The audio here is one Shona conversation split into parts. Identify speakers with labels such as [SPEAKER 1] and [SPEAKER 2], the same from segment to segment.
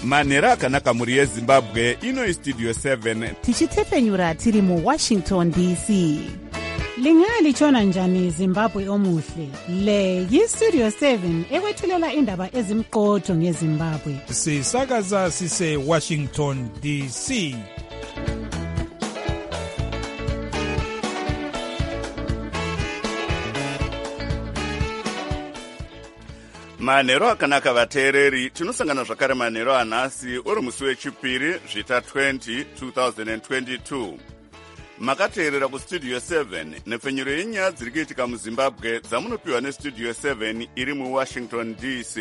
[SPEAKER 1] manhero akanaka mhuri yezimbabwe. Ino istudio 7
[SPEAKER 2] tichitepenyura tiri muWashington DC. Lingalitshona njani Zimbabwe omuhle? Le yistudio 7 ekwethulela indaba ezimqotho ngeZimbabwe.
[SPEAKER 3] Sisakaza sise Washington DC.
[SPEAKER 1] manhero akanaka vateereri. Tinosangana zvakare manhero anhasi uri musi wechipiri zvita 20 2022. Makateerera kustudio 7 nepfenyuro yenyaya dziri kuitika muZimbabwe dzamunopiwa nestudio 7 iri muWashington DC.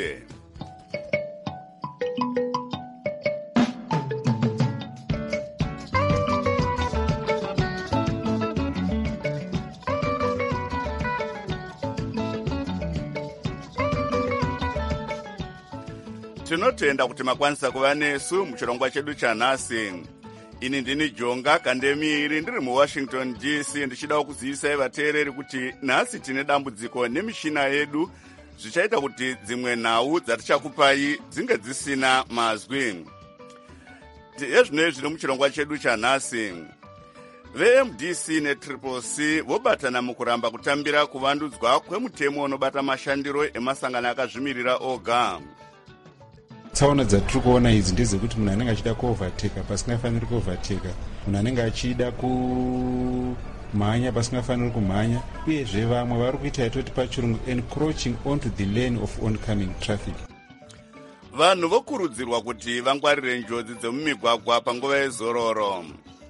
[SPEAKER 1] Tinotenda kuti makwanisa kuva nesu muchirongwa chedu chanhasi. Ini ndini Jonga Kandemiri ndiri muWashington DC ndichida kuzivisai vateereri kuti nhasi tine dambudziko nemishina yedu zvichaita kuti dzimwe nhau dzatichakupai dzinge dzisina mazwi. Ezvino zviri muchirongwa chedu chanhasi. VMDC neCCC vobatana mukuramba kutambira kuvandudzwa kwemutemo unobata mashandiro emasangano akazvimirira oga.
[SPEAKER 4] Tsaona dzatiri kuona idzi ndezekuti munhu anenge achida kuovateka pasingafaniri kuovateka, munhu anenge achida kumhanya pasingafaniri kumhanya, uyezve vamwe vari kuita yatoti pachirungu encroaching onto the lane of oncoming traffic.
[SPEAKER 1] Vanhu vokurudzirwa kuti vangwarire njodzi dzemumigwagwa panguva yezororo.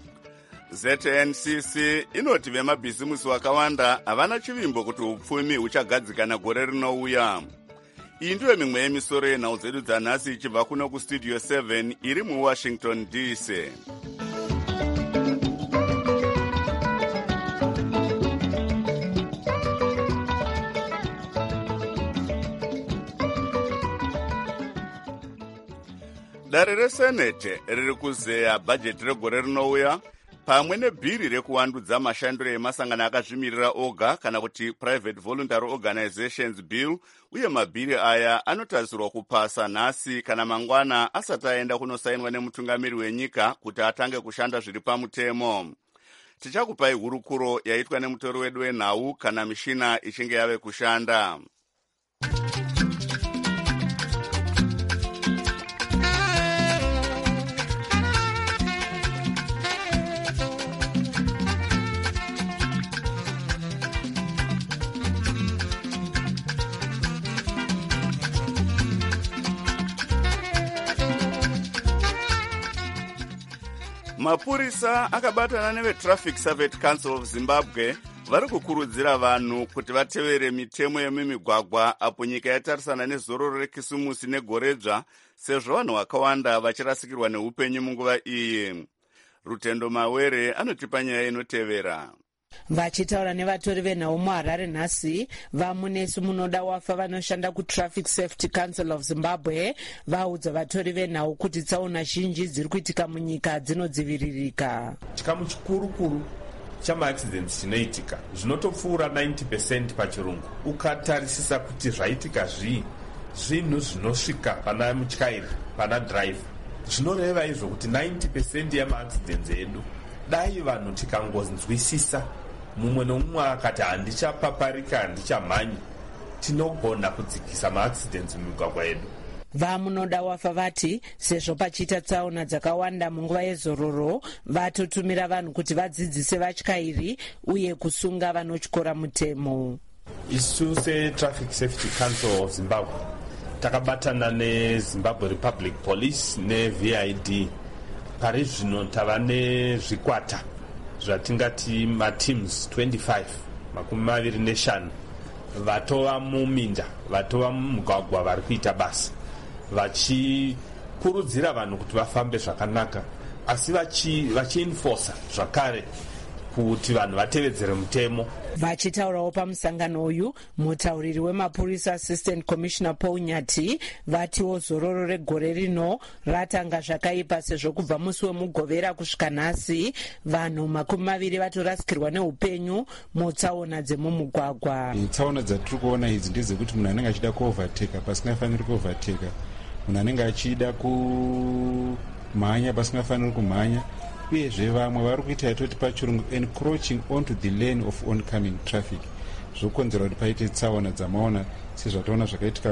[SPEAKER 1] ZNCC inoti vemabhizimusi vakawanda havana chivimbo kuti upfumi huchagadzikana gore rinouya. Iyi ndiyo mimwe yemisoro yenhau dzedu dzanhasi ichibva kuno kustudio 7 iri muWashington DC. Dare resenete riri kuzeya bhajeti regore rinouya pamwe nebhiri rekuwandudza mashandiro emasangano akazvimirira oga kana kuti private voluntary organizations bill, uye mabhiri aya anotarisirwa kupasa nhasi kana mangwana asati aenda kunosainwa nemutungamiri wenyika kuti atange kushanda zviri pamutemo. Tichakupai hurukuro yaitwa nemutori wedu wenhau kana mishina ichinge yave kushanda. Mapurisa akabatana neveTraffic Service Council of Zimbabwe vari kukurudzira vanhu kuti vatevere mitemo yemumigwagwa apo nyika yatarisana nezororo rekisimusi negoredzva, sezvo vanhu vakawanda vachirasikirwa neupenyu munguva iyi. Rutendo Mawere anotipa nyaya inotevera.
[SPEAKER 5] Vachitaura nevatori venhau muHarare nhasi, vamunesi munoda wafa vanoshanda kuTraffic Safety Council of Zimbabwe vaudza vatori venhau kuti tsaona zhinji dziri kuitika munyika dzinodziviririka.
[SPEAKER 6] Chikamu chikuru chamaaccidents chinoitika zvinotopfuura 90% pachirungu. Ukatarisisa kuti zvaitika zvinhu zvinosvika pana mutyairi, pana driver, zvinoreva izvo kuti 90% yamaaccidents edu dai vanhu tikangonzwisisa, mumwe nomumwe akati handichapaparika, handichamhanyi, tinogona kudzikisa maaccidents mumigwagwa yedu.
[SPEAKER 5] Vamunoda wafa vati sezvo pachiita tsaona dzakawanda munguva yezororo, vatotumira vanhu kuti vadzidzise vatyairi uye kusunga vanotyora mutemo.
[SPEAKER 6] Isu seTraffic Safety Council of Zimbabwe takabatana neZimbabwe Republic Police neVID. Pari zvino tava nezvikwata zvatingati mateams 25 25 vatova muminda, vatova mumugwagwa vari kuita basa, vachikurudzira vanhu kuti vafambe zvakanaka, asi vachienforsa zvakare kuti vanhu vatevedzere mutemo.
[SPEAKER 5] Vachitaurawo pamusangano uyu, mutauriri wemapurisa Assistant Commissioner Paul Nyati vatiwo zororo regore rino ratanga zvakaipa sezvo kubva musi wemugovera kusvika nhasi vanhu 20 vatorasikirwa neupenyu mutsaona dzemumugwagwa.
[SPEAKER 4] Tsaona dzatiri kuona idzi ndezekuti munhu anenge achida kuovateka pasingafaniri kuovateka, munhu anenge achida kumhanya pasingafaniri kumhanya, uyezve vamwe vari kuita yatoti pachirungu encroaching onto the lane of oncoming traffic, zvokonzera kuti paite tsaona dzamaona sezvataona zvakaitika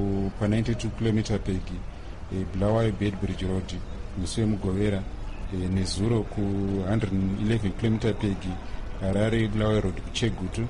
[SPEAKER 4] pa92 km peg Bulawayo Bedbridge Road musi wemugovera, nezuro ku111 km peg Harare Bulawayo Road kuChegutu,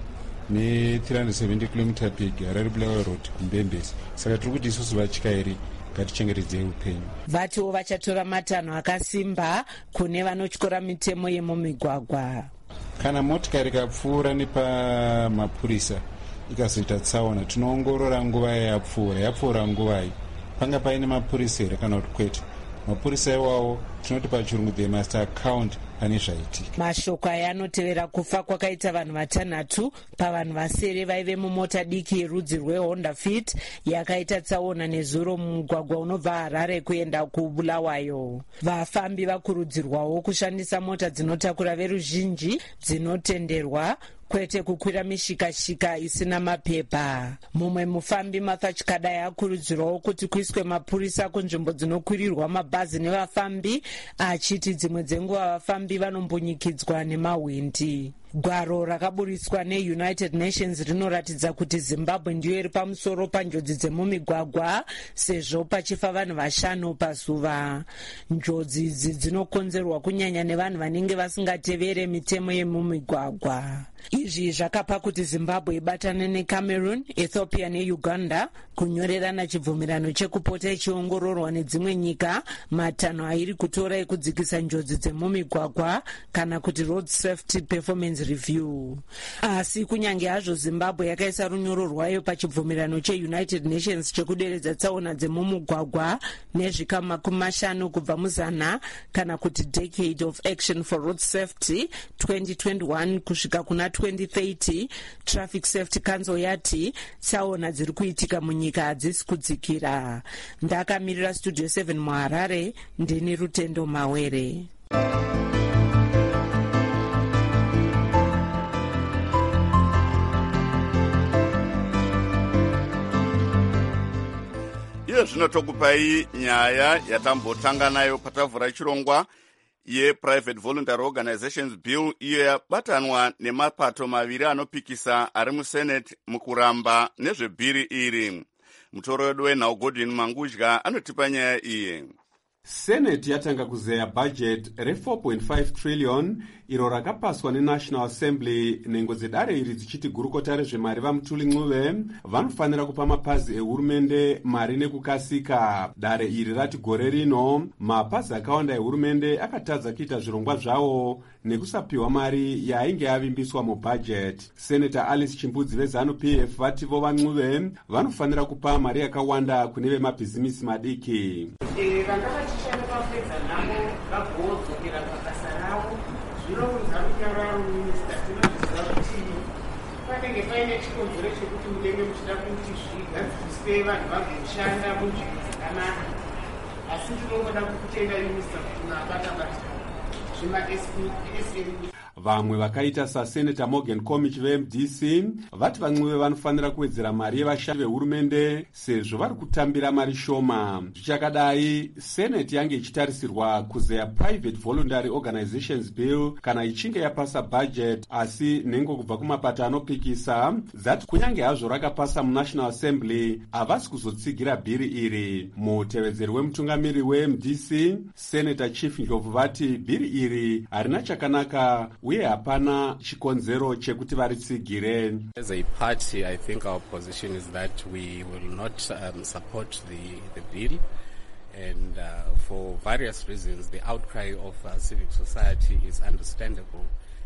[SPEAKER 4] ne370 km peg Harare Bulawayo Road kuMbembezi. Saka tiri kuti isusu vatyairi ngatichengetedzei upenyu.
[SPEAKER 5] Vatiwo vachatora matanho akasimba kune vanotyora mitemo yemumigwagwa.
[SPEAKER 4] Kana motikari ikapfuura nepamapurisa ikazoita tsaona, tinoongorora nguva yapfuura nguvai, panga paine mapurisa here kana kuti kwete. Mapurisa iwawo tinoti pachirungu they must account pane zvaitika.
[SPEAKER 5] Mashoko aya anotevera kufa kwakaita vanhu vatanhatu pavanhu vasere vaive mumota diki yerudzi rweHonda Fit yakaita tsaona nezuro mumugwagwa unobva Harare kuenda kuBulawayo. Vafambi vakurudzirwawo kushandisa mota dzinotakura veruzhinji dzinotenderwa, kwete kukwira mishikashika isina mapepa. Mumwe mufambi Martha Chikadai akurudzirwawo kuti kuiswe mapurisa kunzvimbo dzinokwirirwa mabhazi nevafambi, achiti dzimwe dzenguva vafambi vanombunyikidzwa nemahwindi. Gwaro rakaburitswa neUnited Nations rinoratidza kuti Zimbabwe ndiyo iri pamusoro panjodzi dzemumigwagwa, sezvo pachifa vanhu 5 pazuva. Njodzi idzi dzinokonzerwa kunyanya nevanhu vanenge vasingatevere mitemo yemumigwagwa. Izvi zvakapa kuti Zimbabwe ibatane neCameroon, Ethiopia neUganda kunyorerana chibvumirano chekupota ichiongororwa nedzimwe nyika matanho airi kutora ekudzikisa njodzi dzemumigwagwa kana kuti Road Safety Performance Review. Asi kunyange hazvo Zimbabwe yakaisa runyoro rwayo pachibvumirano cheUnited Nations chekuderedza tsaona dzemumugwagwa nezvikamu 50 kubva muzana kana kuti Decade of Action for Road Safety 2021 kusvika kuna 2030, Traffic Safety Council yati tsaona dziri kuitika munyika hadzisi kudzikira. Ndakamirira Studio 7 muHarare, ndini Rutendo Mawere.
[SPEAKER 1] Iyo zvinotokupai nyaya yatambotanga nayo patavhura chirongwa yePrivate Voluntary Organizations Bill, iyo yabatanwa nemapato maviri anopikisa ari muSenate mukuramba nezvebhiri iri. Mutoro wedu wenhau Godwin Mangudya anotipa nyaya iyi.
[SPEAKER 7] Senate yatanga kuzeya budget re4.5 trillion iro rakapaswa neNational Assembly nhengo dzedare iri dzichiti gurukota rezvemari vaMutuli Ncube vanofanira kupa mapazi ehurumende mari nekukasika. Dare iri rati gore rino mapazi akawanda ehurumende akatadza kuita zvirongwa zvawo nekusapiwa mari yainge yavimbiswa mubudget. Senator Alice Chimbudzi veZANU-PF vati vo vaNcube vanofanira kupa mari yakawanda kune vemabhizimisi madiki.
[SPEAKER 8] Vanga vachishanda pafedza navo vagodzokera pabasa ravo, zvino kuzarunyararo minista tinozviziva kuti panenge paine chikonzero chekuti munenge muchida kuti zvigadziswe vanhu vagoshanda munzvimbo dzakanaka, asi tinongoda kutenda minista kuti nabata zvima-SME.
[SPEAKER 7] Vamwe vakaita saSenator Morgan Komich veMDC vati vaNcube vanofanira kuwedzera mari yevashandi vehurumende sezvo vari kutambira mari shoma. Zvichakadai, Senate yange ichitarisirwa kuzeya Private Voluntary Organizations Bill kana ichinge yapasa budget, asi nhengo kubva kumapato anopikisa dzati kunyange hazvo rakapasa muNational Assembly havasi kuzotsigira bhiri iri. Mutevedzeri wemutungamiri weMDC, Senator Chief Ndlovu vati bhiri iri harina chakanaka uye hapana chikonzero chekuti varitsigire.
[SPEAKER 9] As a party, I think our position is that we will not support the bill, and for various reasons the outcry of civic society is understandable.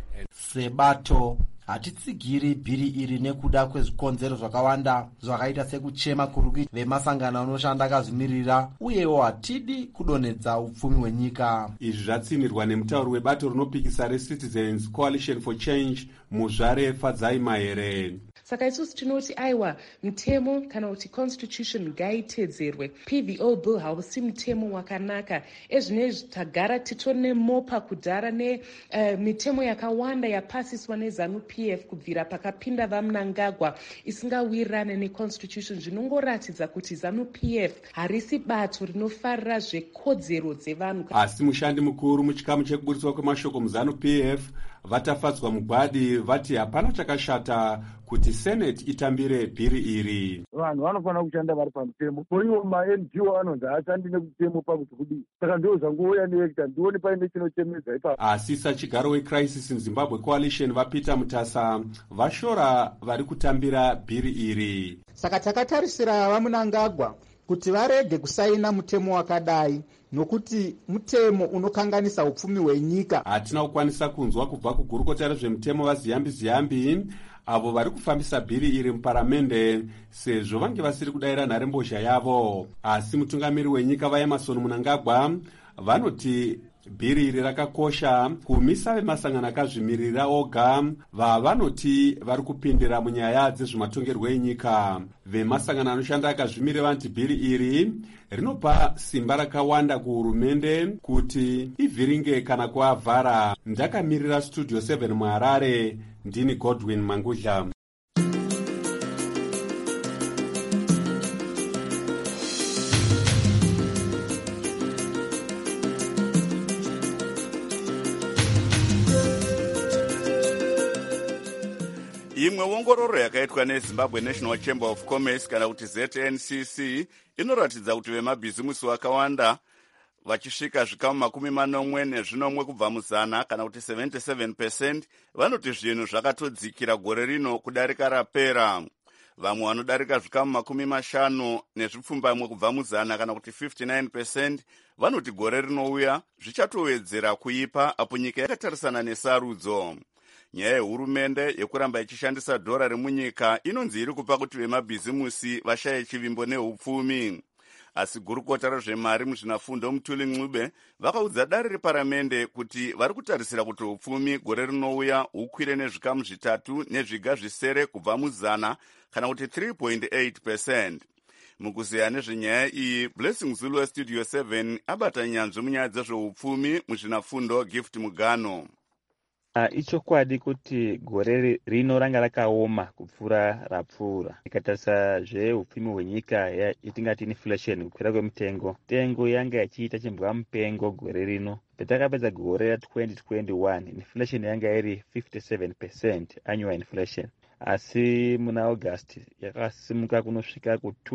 [SPEAKER 10] Sebato hatitsigiri bhiri iri nekuda kwezvikonzero zvakawanda zvakaita sekuchema kurukiti vemasangano anoshanda akazvimirira, uyewo hatidi kudonhedza upfumi hwenyika.
[SPEAKER 7] Izvi zvatsinirwa nemutauri webato rinopikisa reCitizens Coalition for Change, Muzvare Fadzai Mahere.
[SPEAKER 11] Saka isusu tinoti aiwa mutemo kana kuti constitution ngaitedzerwe. PVO bill hausi mutemo wakanaka. Ezvinezvi tagara titone mopa kudhara mitemo yakawanda yapasiswa neZANU-PF kubvira pakapinda vaMnangagwa isingawirirane neconstitution, zvinongoratidza kuti ZANU-PF harisi bato rinofarira zvekodzero dzevanhu.
[SPEAKER 7] Asi mushandi mukuru muchikamu chekuburitswa kwemashoko muZANU-PF vatafadzwa mugwadi vati hapana chakashata kuti senate itambire bhiri iri.
[SPEAKER 12] Vanhu vanofanira kushanda vari pamutemo, iwo ma-NGO anonzi haashandi nekutemo pakuti kudii. Saka ndiwo zvangouya neekta ndione paine chinochemedza ipapo.
[SPEAKER 7] Asi sachigaro wecrisis in Zimbabwe coalition vaPeter Mutasa vashora vari kutambira bhiri iri.
[SPEAKER 13] Saka takatarisira vaMnangagwa kuti varege kusaina mutemo wakadai, nokuti mutemo unokanganisa upfumi hwenyika.
[SPEAKER 7] Hatina kukwanisa kunzwa kubva kugurukota rezvemutemo vaZiyambi avo vari kufambisa bhiri iri muparamende sezvo vange vasiri kudayira nharembozha yavo. Asi mutungamiri wenyika vaEmerson Mnangagwa vanoti bhiri iri rakakosha kumisa vemasangano akazvimirira oga vavanoti vari kupindira munyaya dzezvematongerwo enyika. Vemasangano anoshanda akazvimirira vanoti bhiri iri rinopa simba rakawanda kuhurumende kuti ivhiringe kana kuavhara. Ndakamirira studio 7 muHarare, ndini Godwin Mangudla.
[SPEAKER 1] Imwe ongororo yakaitwa neZimbabwe National Chamber of Commerce kana kuti ZNCC inoratidza kuti vemabhizimusi vakawanda vachisvika zvikamu 40 kubva muzana kana kuti 77% vanoti zvinhu zvakatodzikira gore rino kudarika rapera. Vamwe vanodarika zvikamu 50 kubva muzana kana kuti 59% vanoti gore rinouya zvichatowedzera kuipa apo nyika yakatarisana nesarudzo. Nyaya yehurumende yekuramba ichishandisa dhora remunyika inonzi iri kupa kuti vemabhizimusi vashaye chivimbo neupfumi. Asi gurukota rezvemari muzvinafundo Mutuli Ncube vakaudza dare reparamende kuti vari kutarisira kuti upfumi gore rinouya hukwire nezvikamu 3 nezviga zvisere kubva muzana kana kuti 3.8%. Mukuzeya nezvenyaya iyi, Blessing Zulu weStudio 7 abata nyanzvi munyaya dzezveupfumi muzvinafundo Gift Mugano.
[SPEAKER 14] Ichokwadi kuti gore rino ranga rakaoma kupfuura rapfuura. Ikatarisa zveupfumi hwenyika yatingati inflation, kukwira kwemitengo, mitengo yanga yachiita chimbwa mupengo gore rino. Patakapedza gore ra2021 inflation yanga iri 57% annual inflation. Asi muna August yakasimuka kunosvika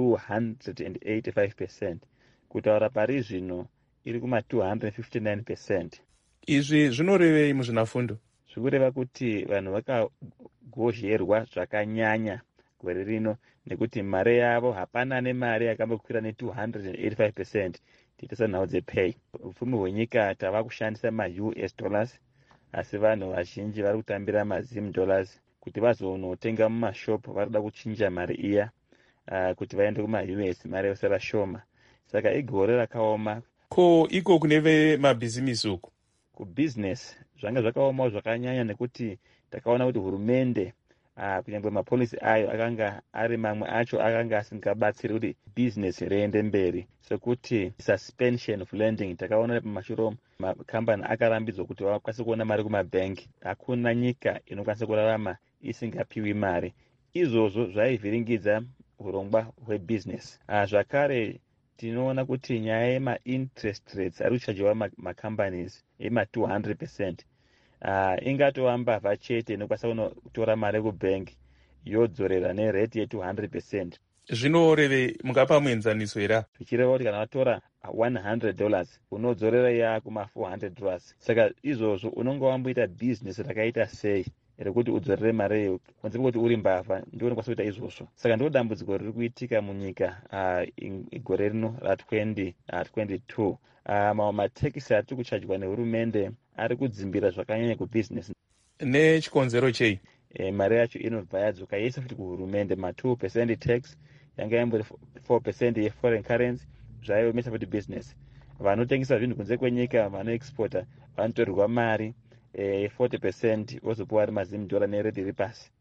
[SPEAKER 14] ku285%. Kutaura pari zvino iri kuma 259%.
[SPEAKER 15] Izvi zvinorevei muzvinafundo?
[SPEAKER 14] Zvikureva kuti vanhu vakagozherwa zvakanyanya gore rino nekuti mari yavo hapana nemari yakambokwira ne285% tiitisa nhau dzepay. Upfumi hwenyika tava kushandisa ma-US dollars, asi vanhu vazhinji vari kutambira ma-Zim dollars kuti vazonotenga mumashop. Varikuda kuchinja mari iya kuti vaende kuma-US, mari yosara shoma. Saka igore rakaoma.
[SPEAKER 15] Ko iko kune vemabhizimisi uku?
[SPEAKER 14] Kubusiness zvanga zvakaomawo zvakanyanya nekuti takaona kuti hurumende kunyangwe mapolisi ayo akanga ari mamwe acho akanga asingabatsiri kuti business riende mberi, sekuti suspension of lending. Takaona pamashuro makambani akarambidzwa kuti vakwanise kuona mari kumabhengi. Hakuna nyika inokwanisa kurarama isingapiwi mari. Izvozvo zvaivhiringidza urongwa hwebusiness. Zvakare tinoona kuti nyaya yema-interest rates ari kuchajiwa macompanies yema 200%. Ingatova mbavha chete inokwanisa kutora mari kubhengi yodzorera nerate ye200%.
[SPEAKER 15] Zvinoreve mungapa muenzaniso here?
[SPEAKER 14] Zvichireva kuti kana watora $100 unodzorera yakuma $400. Saka izvozvo unonge wamboita business rakaita sei rekuti udzorere mari iyo kunze kwekuti uri mbavha ndio unokwanisa kuita izvozvo. Saka ndio dambudziko riri kuitika munyika gore rino ra2022. Mamwe matekisi ari kuchajwa nehurumende ari kudzimbira zvakanyanya kubusiness.
[SPEAKER 15] Nechikonzero chei?
[SPEAKER 14] Mari yacho inobva yadzoka yese futi kuhurumende. ma2% tax yanga yambori 4% yeforeign currency zvaiomesa futi business. Vanotengesa zvinhu kunze kwenyika, vanoexporta vanotorerwa mari 40% vozopuwa ari $10 neredi riri pasi.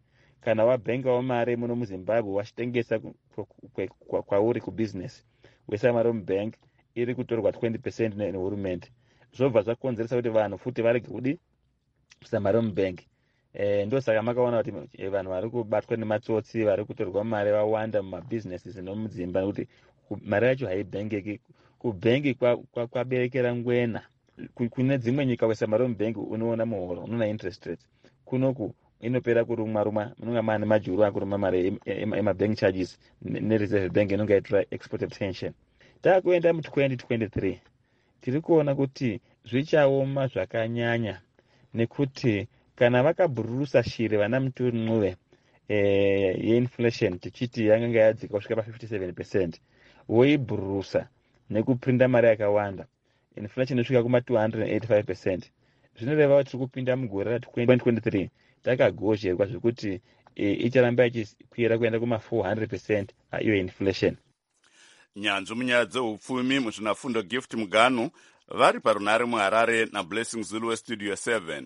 [SPEAKER 14] kana wabhengawo mari muno muzimbabwe wachitengesa kwauri kubusiness wesa mari mubhank iri kutorwa 20% nehurumende, zvobva zvakonzeresa kuti vanhu futi varege kudi kuisa mari mubhank. Ndosaka makaona kuti vanhu vari kubatwa nematsotsi, vari kutorwa mari vawanda mumabusinesses nomudzimba, nekuti mari yacho haibhengeki. Kubhengi kwaberekera ngwena. Kune dzimwe nyika wesa mari mubhengi unoona muhoro, unoona interest rates. Kunoku inopera kurumwa munonga mane majuru akuruma mari emabank charges nereserve bank inonga yaitra export attention. Takuenda mu2023 tiri kuona kuti zvichaoma zvakanyanya, nekuti kana vakabhururusa shiri vana Muturu yeinflation tichiti yakanga yadzika kusvika pa57%, voibhururusa nekuprinda mari yakawanda, inflation isvika kuma 285%. Zvinoreva kuti tiri kupinda mugore ra2023 takagozherwa zvekuti icharamba ichikwira kuenda kuma 400% iyo inflation.
[SPEAKER 1] Nyanzvi munyaya dzeupfumi muzvinafundo Gift Muganu vari parunare muHarare naBlessing Zulu weStudio 7.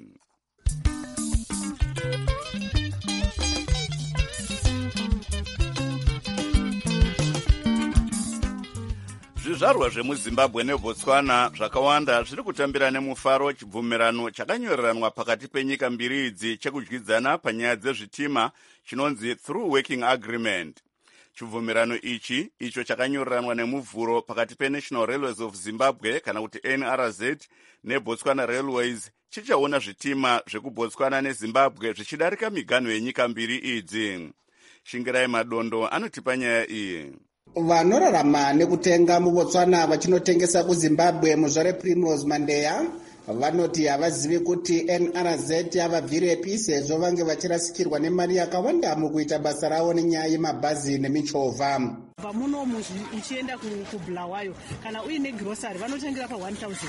[SPEAKER 1] Zvizvarwa zvemuZimbabwe neBotswana zvakawanda zviri kutambira nemufaro chibvumirano chakanyoreranwa pakati penyika mbiri idzi chekudyidzana panyaya dzezvitima chinonzi Through Working Agreement. Chibvumirano ichi icho chakanyoreranwa nemuvhuro pakati peNational Railways of Zimbabwe kana kuti NRZ neBotswana Railways chichaona zvitima zvekuBotswana neZimbabwe zvichidarika miganho yenyika mbiri idzi. Shingirai Madondo anotipa nyaya iyi.
[SPEAKER 16] Vanorarama nekutenga muBotswana vachinotengesa kuZimbabwe muzvare Primrose Mandeya vanoti havazivi kuti NRZ yavabvirepi sezvo vange vachirasikirwa nemari yakawanda mukuita basa ravo nenyaya yemabhazi nemichovha.
[SPEAKER 17] Munomu uchienda kuBulawayo kana uine grocery vanotengera pa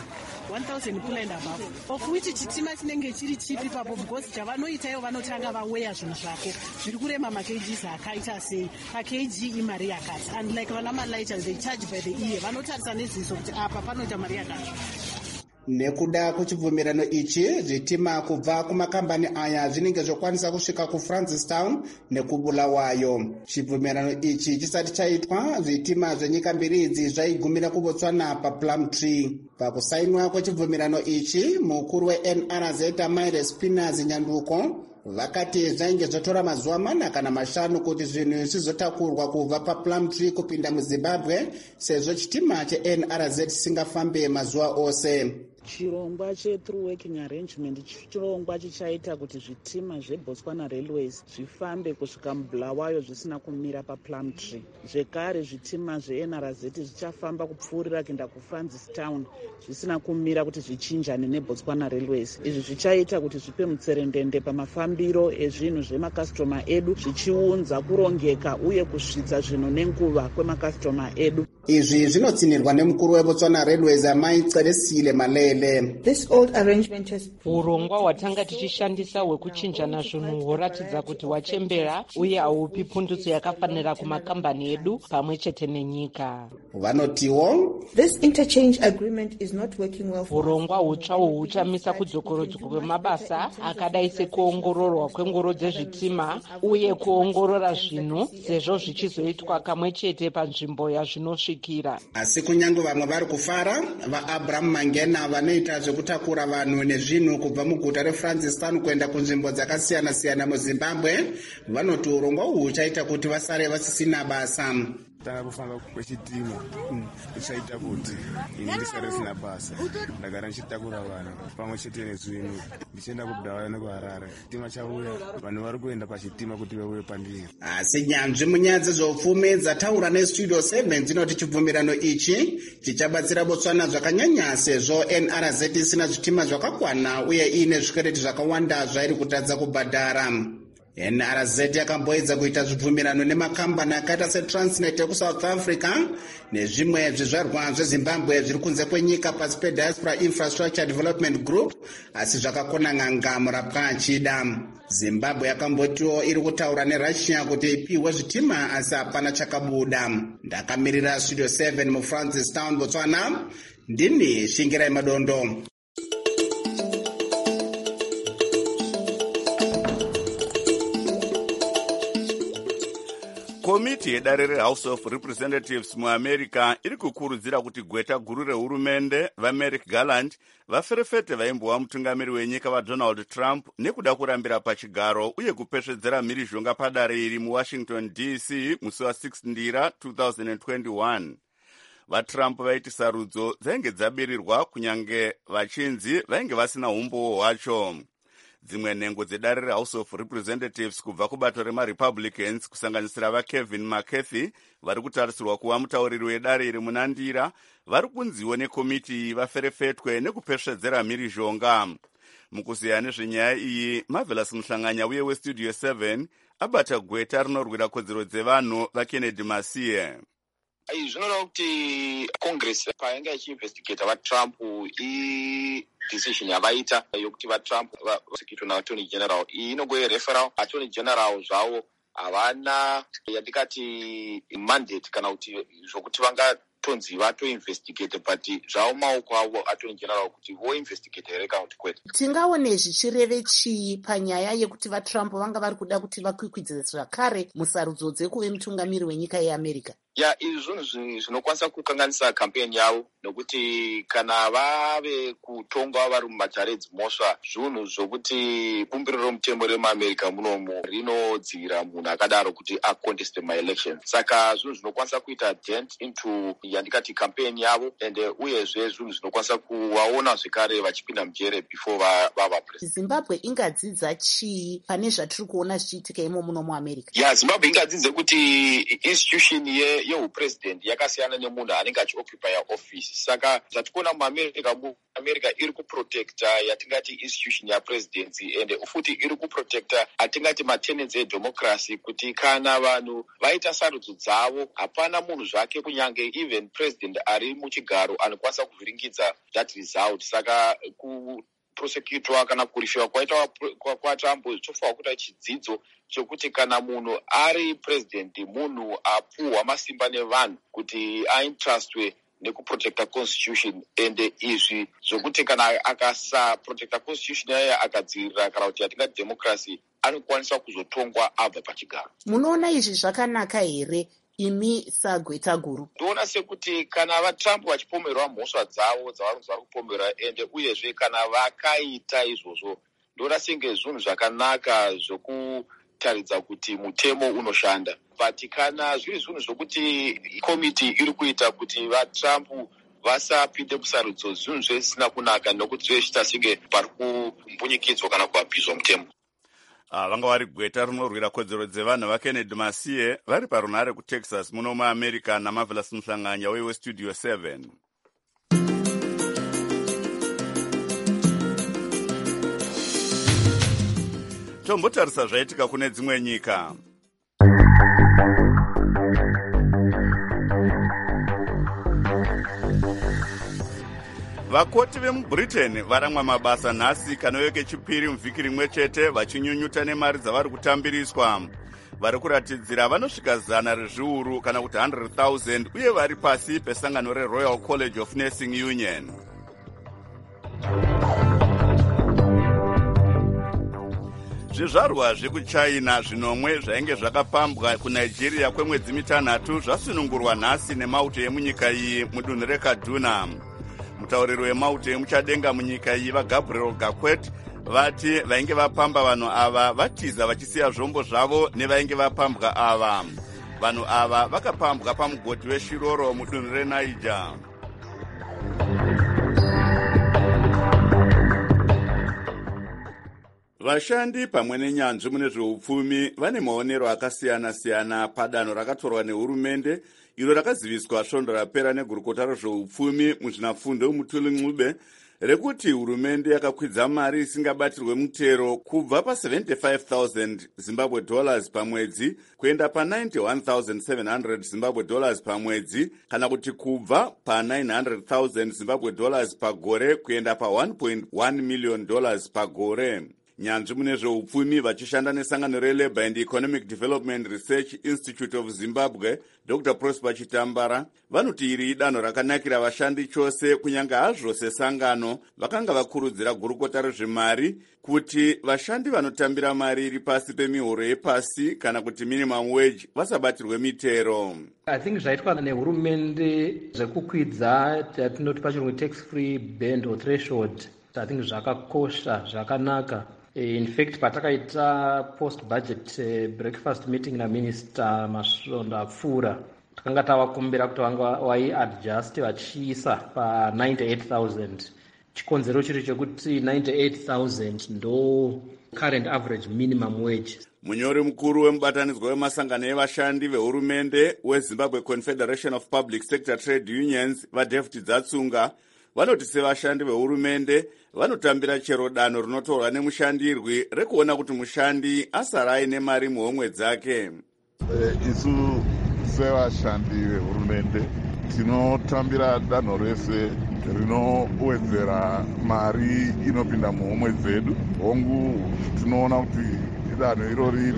[SPEAKER 17] 1000 kula and above, of which chitima chinenge chiri chipi papo, because chavanoita ivo vanotanga vaweya zvinhu zvako zviri kurema makgs akaita sei, pakg imari yakati, and like vana malighters they charge by the ear, vanotarisa neziso kuti apa panoita mari yakati.
[SPEAKER 16] Nekuda kuchibvumirano ichi zvitima kubva kumakambani aya zvinenge zvokwanisa kusvika kuFrancistown nekubulawayo. Chibvumirano ichi chisati chaitwa zvitima zvenyika mbiri idzi zvaigumira kuBotswana paPlumtree. Pakusainwa kwechibvumirano ichi mukuru weNRZ Amaire Spinners Nyanduko vakati zvainge zvatora mazuva 4 kana 5 kuti zvinhu zvizotakurwa kubva paPlumtree kupinda muZimbabwe sezvo chitima cheNRZ chisingafambe mazuva ose.
[SPEAKER 17] Chirongwa che-Through Working Arrangement chirongwa chichaita kuti zvitima zveBotswana Railways zvifambe kusvika muBulawayo zvisina kumira paPlumtree. Zvekare zvitima zveNRZ zvichafamba kupfuurira kuenda kuFrancistown zvisina kumira kuti zvichinjane neBotswana Railways. Izvi zvichaita kuti zvipe mutserendende pamafambiro ezvinhu zvemakastoma edu, zvichiunza kurongeka uye kusvitsa zvinhu nenguva kwemakastoma edu.
[SPEAKER 16] Izvi zvinotsinirwa nemukuru weBotswana Railways Amai Ceresile Malele.
[SPEAKER 18] This old arrangement has...
[SPEAKER 5] Urongwa hwatanga tichishandisa hwekuchinjana zvinhu hworatidza kuti hwachembera uye haupi pundutso yakafanira kumakambani edu pamwe chete nenyika.
[SPEAKER 16] Vanotiwo
[SPEAKER 18] this interchange agreement is not working well.
[SPEAKER 5] Urongwa hutsvawo huchamisa kudzokorodzwa kwemabasa akadai sekuongororwa kwengoro dzezvitima uye kuongorora zvinhu sezvo zvichizoitwa kamwe chete panzvimbo yazvinosvikira.
[SPEAKER 16] Asi kunyange vamwe vari kufara, vaAbraham Mangena vanoita zvekutakura vanhu nezvinhu kubva muguta reFrancistown kuenda kunzvimbo dzakasiyana-siyana muZimbabwe vanoti urongwa uhu huchaita kuti vasare vasisina basa.
[SPEAKER 19] Tanga kufamba kwechitima kuchaita kuti ini ndisare risina basa. Ndagara ndichitakura vanhu pamwe chete nezvinhu ndichienda kuBulawayo nekuHarare. Chitima chauya, vanhu vari kuenda pachitima kuti vauye pandiri.
[SPEAKER 16] Asi nyanzvi munyaya dzezveupfumi dzataura neStudio 7 dzinoti chibvumirano ichi chichabatsira Botswana zvakanyanya sezvo NRZ isina zvitima zvakakwana uye ine zvikwereti zvakawanda zvairi kutadza kubhadhara. NRZ yakamboedza kuita zvibvumirano nemakambani akaita seTransnet ekuSouth Africa nezvimwe zvizvarwa zveZimbabwe zviri kunze kwenyika pasi peDiaspora Infrastructure Development Group, asi zvakakona n'anga murapwa achida. Zimbabwe yakambotiwo iri kutaura neRussia kuti ipiwe zvitima asi hapana chakabuda. Ndakamirira Studio 7 muFrancistown, Botswana, ndini Shingirai Madondo.
[SPEAKER 1] komiti yedare rehouse of representatives muamerica iri kukurudzira kuti gweta guru rehurumende vamerrick garland vaferefete vaimbova mutungamiri wenyika vadonald trump nekuda kurambira pachigaro uye kupesvedzera mhirizhonga padare iri muwashington dc musi wa6 ndira 2021. vatrump vaiti sarudzo dzainge dzabirirwa kunyange vachinzi vainge vasina umbowo hwacho. dzimwe nhengo dzedare rehouse of representatives kubva kubato remarepublicans kusanganisira vakevin mccarthy vari kutarisirwa kuva mutauriri wedare iri munandira vari kunziwo nekomiti iyi vaferefetwe nekupesvedzera mhirizhonga. mukuziya nezvenyaya iyi marvelous muhlanganya uye westudio 7 abata gweta rinorwira kodzero dzevanhu vakennedy masiye.
[SPEAKER 20] Zvinoreva kuti congress painge ichiinvestigata vatrump idecision yavaita yokuti vatrump vasekitwa naattorney general iyi inongoyereferal attorney general zvavo havana yandikati mandate kana kuti zvokuti vangatonzi vatoinvestigate but zvavo maoko avo attorney general kuti voinvestigate here kana kuti kwete.
[SPEAKER 21] Tingaone zvichireve chii panyaya yekuti vatrump vanga vari kuda kuti vakwikwidze zvakare musarudzo dzekuve mutungamiri wenyika yeamerica?
[SPEAKER 20] Izvi zvinhu zvinokwanisa kukanganisa kampeni yavo nokuti kana vave kutonga vari mumacharedzi mosva zvinhu zvokuti bumbiro romutemo remuamerica munomu rinodzivira munhu akadaro kuti aconteste maelection. Saka zvinhu zvinokwanisa kuita dent into yandikati kampeni yavo ende uyezve zvinhu zvinokwanisa kuvaona zvekare vachipinda mujere before vava president.
[SPEAKER 21] Zimbabwe ingadzidza chii pane zvatiri kuona zvichiitika imo muno muamerica?
[SPEAKER 20] Zimbabwe ingadzidze kuti institution yehupresident yakasiyana nemunhu anenge achiocupya office. Saka zvatikuona muamerica iri kuprotecta yatingati institution yapresidency ende futi iri kuprotecta atingati matenets edemocracy kuti kana vanhu vaita sarudzo dzavo hapana munhu zvake kunyange even president ari muchigaro anokwanisa kuvhiringidza that result. Saka kuprosecutwa kana kurifiwa kwaita kwatrump zvichofanwa kuita chidzidzo chokuti kana munhu ari president munhu apuhwa masimba nevanhu kuti aintrustwe nekuprotecta constitution ende izvi zvokuti kana akasaprotecta constitution yaye akadzirira kana kuti yatingati democracy anokwanisa kuzotongwa abva pachigaro.
[SPEAKER 21] Munoona izvi zvakanaka here imi sagweta guru?
[SPEAKER 20] Ndoona sekuti kana vatrump vachipomerwa mhosva dzavo dzavanonzi vari kupomera ende uyezve kana vakaita izvozvo ndoona senge zvinhu zvakanaka zvokutaridza kuti mutemo unoshanda. But kana zviri zvinhu zvokuti komiti iri kuita kuti vatrump vasapinde musarudzo zvinhu zvisina kunaka nokuti zvichiita senge pari kumbunyikidzwa kana kuabhizwa mutemo.
[SPEAKER 1] vanga vari gweta rinorwira kodzero dzevanhu vakennedy masiye vari parunhare kutexas muno muamerica namarvelous muhlanganya westudio 7. tombotarisa zvaitika kune dzimwe nyika. vakoti vemubritain varamwa mabasa nhasi kanauye kechipiri muvhiki rimwe chete vachinyunyuta nemari dzavari kutambiriswa. vari kuratidzira vanosvika 100 kana kuti 100,000 uye vari pasi pesangano reroyal college of nursing union. zvizvarwa zvekuchina zvinomwe zvainge zvakapambwa kunigeria kwemwedzi mitanhatu zvasunungurwa nhasi nemauto emunyika iyi mudunhu rekaduna. mutauriri wemauto emuchadenga munyika iyi vagabriel gakwet vati vainge vapamba vanhu ava vatiza vachisiya zvombo zvavo nevainge vapambwa ava. vanhu ava vakapambwa pamugodhi weshiroro mudunhu reniger. vashandi pamwe nenyanzvi mune zveupfumi vane maonero akasiyana-siyana padanho rakatorwa nehurumende iro rakaziviswa svondo rapera negurukota rezveupfumi muzvinafundo mutuli-ncube rekuti hurumende yakakwidza mari isingabatirwe mutero kubva pa$75,000 zimbabwe dollars pamwedzi kuenda pa$91,700 zimbabwe dollars pamwedzi kana kuti kubva pa$900,000 zimbabwe dollars pagore kuenda pa$1.1 million pagore. nyanzvi mune zveupfumi vachishanda nesangano relabour and economic development research institute of zimbabwe Dr. Prosper Chitambara vanoti iri idanho rakanakira vashandi chose, kunyange hazvo sesangano vakanga vakurudzira gurukota rezvemari kuti vashandi vanotambira mari iri pasi pemihoro yepasi kana kuti minimum wage vasabatirwe mitero.
[SPEAKER 2] I think zvaitwa nehurumende zvekukwidza tinoti pachirungu tax free band or threshold, I think zvakakosha, zvakanaka. In fact, patakaita post budget breakfast meeting na minister masvondo apfuura, takanga tavakumbira kuti vanga waiadjust vachiisa pa 98,000. Chikonzero chiri chekuti 98,000 ndo current average minimum wage.
[SPEAKER 1] Munyori mukuru wemubatanidzwa wemasangano evashandi vehurumende weZimbabwe Confederation of Public Sector Trade Unions vaDavid Dzatsunga vanoti sevashandi vehurumende vanotambira chero danho rinotorwa nemushandirwi rekuona kuti mushandi asara aine mari muhomwe dzake.
[SPEAKER 22] Isu sevashandi vehurumende tinotambira danho rese rinowedzera mari inopinda muhomwe dzedu. Hongu tinoona kuti danho irori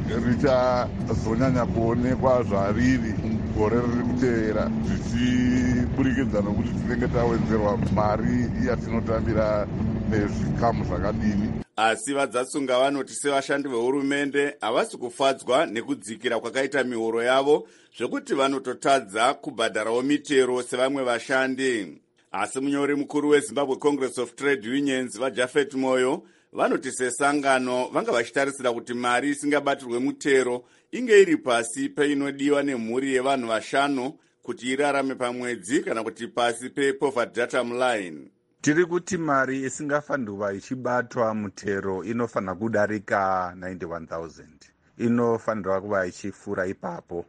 [SPEAKER 22] richazonyanya kuonekwa zvariri mugore riri kutevera, zvichiburikidza nokuti tinenge tawedzerwa mari yatinotambira nezvikamu zvakadini.
[SPEAKER 1] Asi vaDzatsunga vanoti sevashandi vehurumende havasi kufadzwa nekudzikira kwakaita mihoro yavo, zvekuti vanototadza kubhadharawo mitero sevamwe vashandi. Asi munyori mukuru weZimbabwe Congress of Trade Unions vaJafet Moyo vanoti sesangano vanga vachitarisira kuti mari isingabatirwe mutero inge iri pasi peinodiwa nemhuri yevanhu vashanu kuti irarame pamwedzi kana kuti pasi pepoverty datum line.
[SPEAKER 4] Tiri kuti mari isingafanirwa ichibatwa mutero inofanira kudarika 91,000. Inofanirwa kuva ichifura ipapo.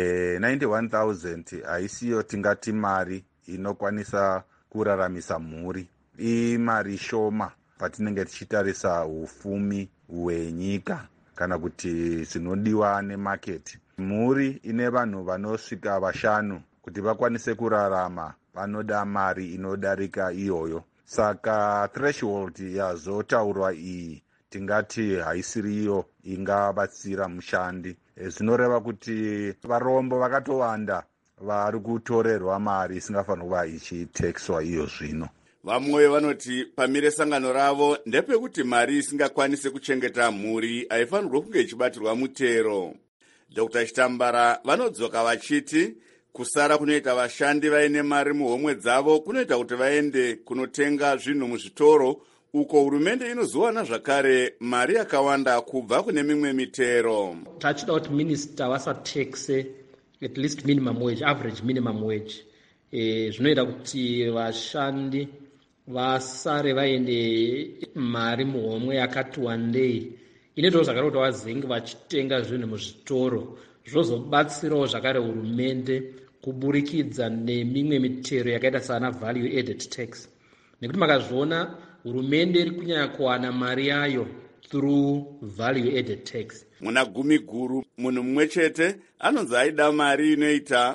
[SPEAKER 4] 91,000 haisiyo tingati mari inokwanisa kuraramisa mhuri. Imari shoma patinenge tichitarisa ufumi hwenyika kana kuti zvinodiwa nemaketi. Mhuri ine vanhu vanosvika vashanu kuti vakwanise kurarama vanoda mari inodarika iyoyo. Saka threshold yazotaurwa iyi tingati haisiriyo ingabatsira mushandi. Zvinoreva kuti varombo vakatowanda vari kutorerwa mari isingafanira kuva ichitekswa iyo zvino.
[SPEAKER 1] Vamwe vanoti pamire sangano ravo ndepekuti mari isingakwanise kuchengeta mhuri haifanirwe kunge ichibatirwa mutero. Dr. Chitambara vanodzoka vachiti kusara kunoita vashandi vaine mari muhomwe dzavo kunoita kuti vaende kunotenga zvinhu muzvitoro, uko hurumende inozowana zvakare mari yakawanda kubva kune mimwe mitero.
[SPEAKER 2] Tachida kuti minister vasatexe at least minimum wage, average minimum wage. Zvinoita kuti vashandi vasare vaine mari muhomwe yakati wandei. Inoitawo zvakare kuti vazinge vachitenga zvinhu muzvitoro. Zvozobatsirawo zvakare hurumende kuburikidza nemimwe mitero yakaita sana value added tax. Nekuti makazviona hurumende iri kunyanya kuwana mari yayo through value added tax.
[SPEAKER 1] Muna gumi guru munhu mumwe chete anonzi aida mari inoita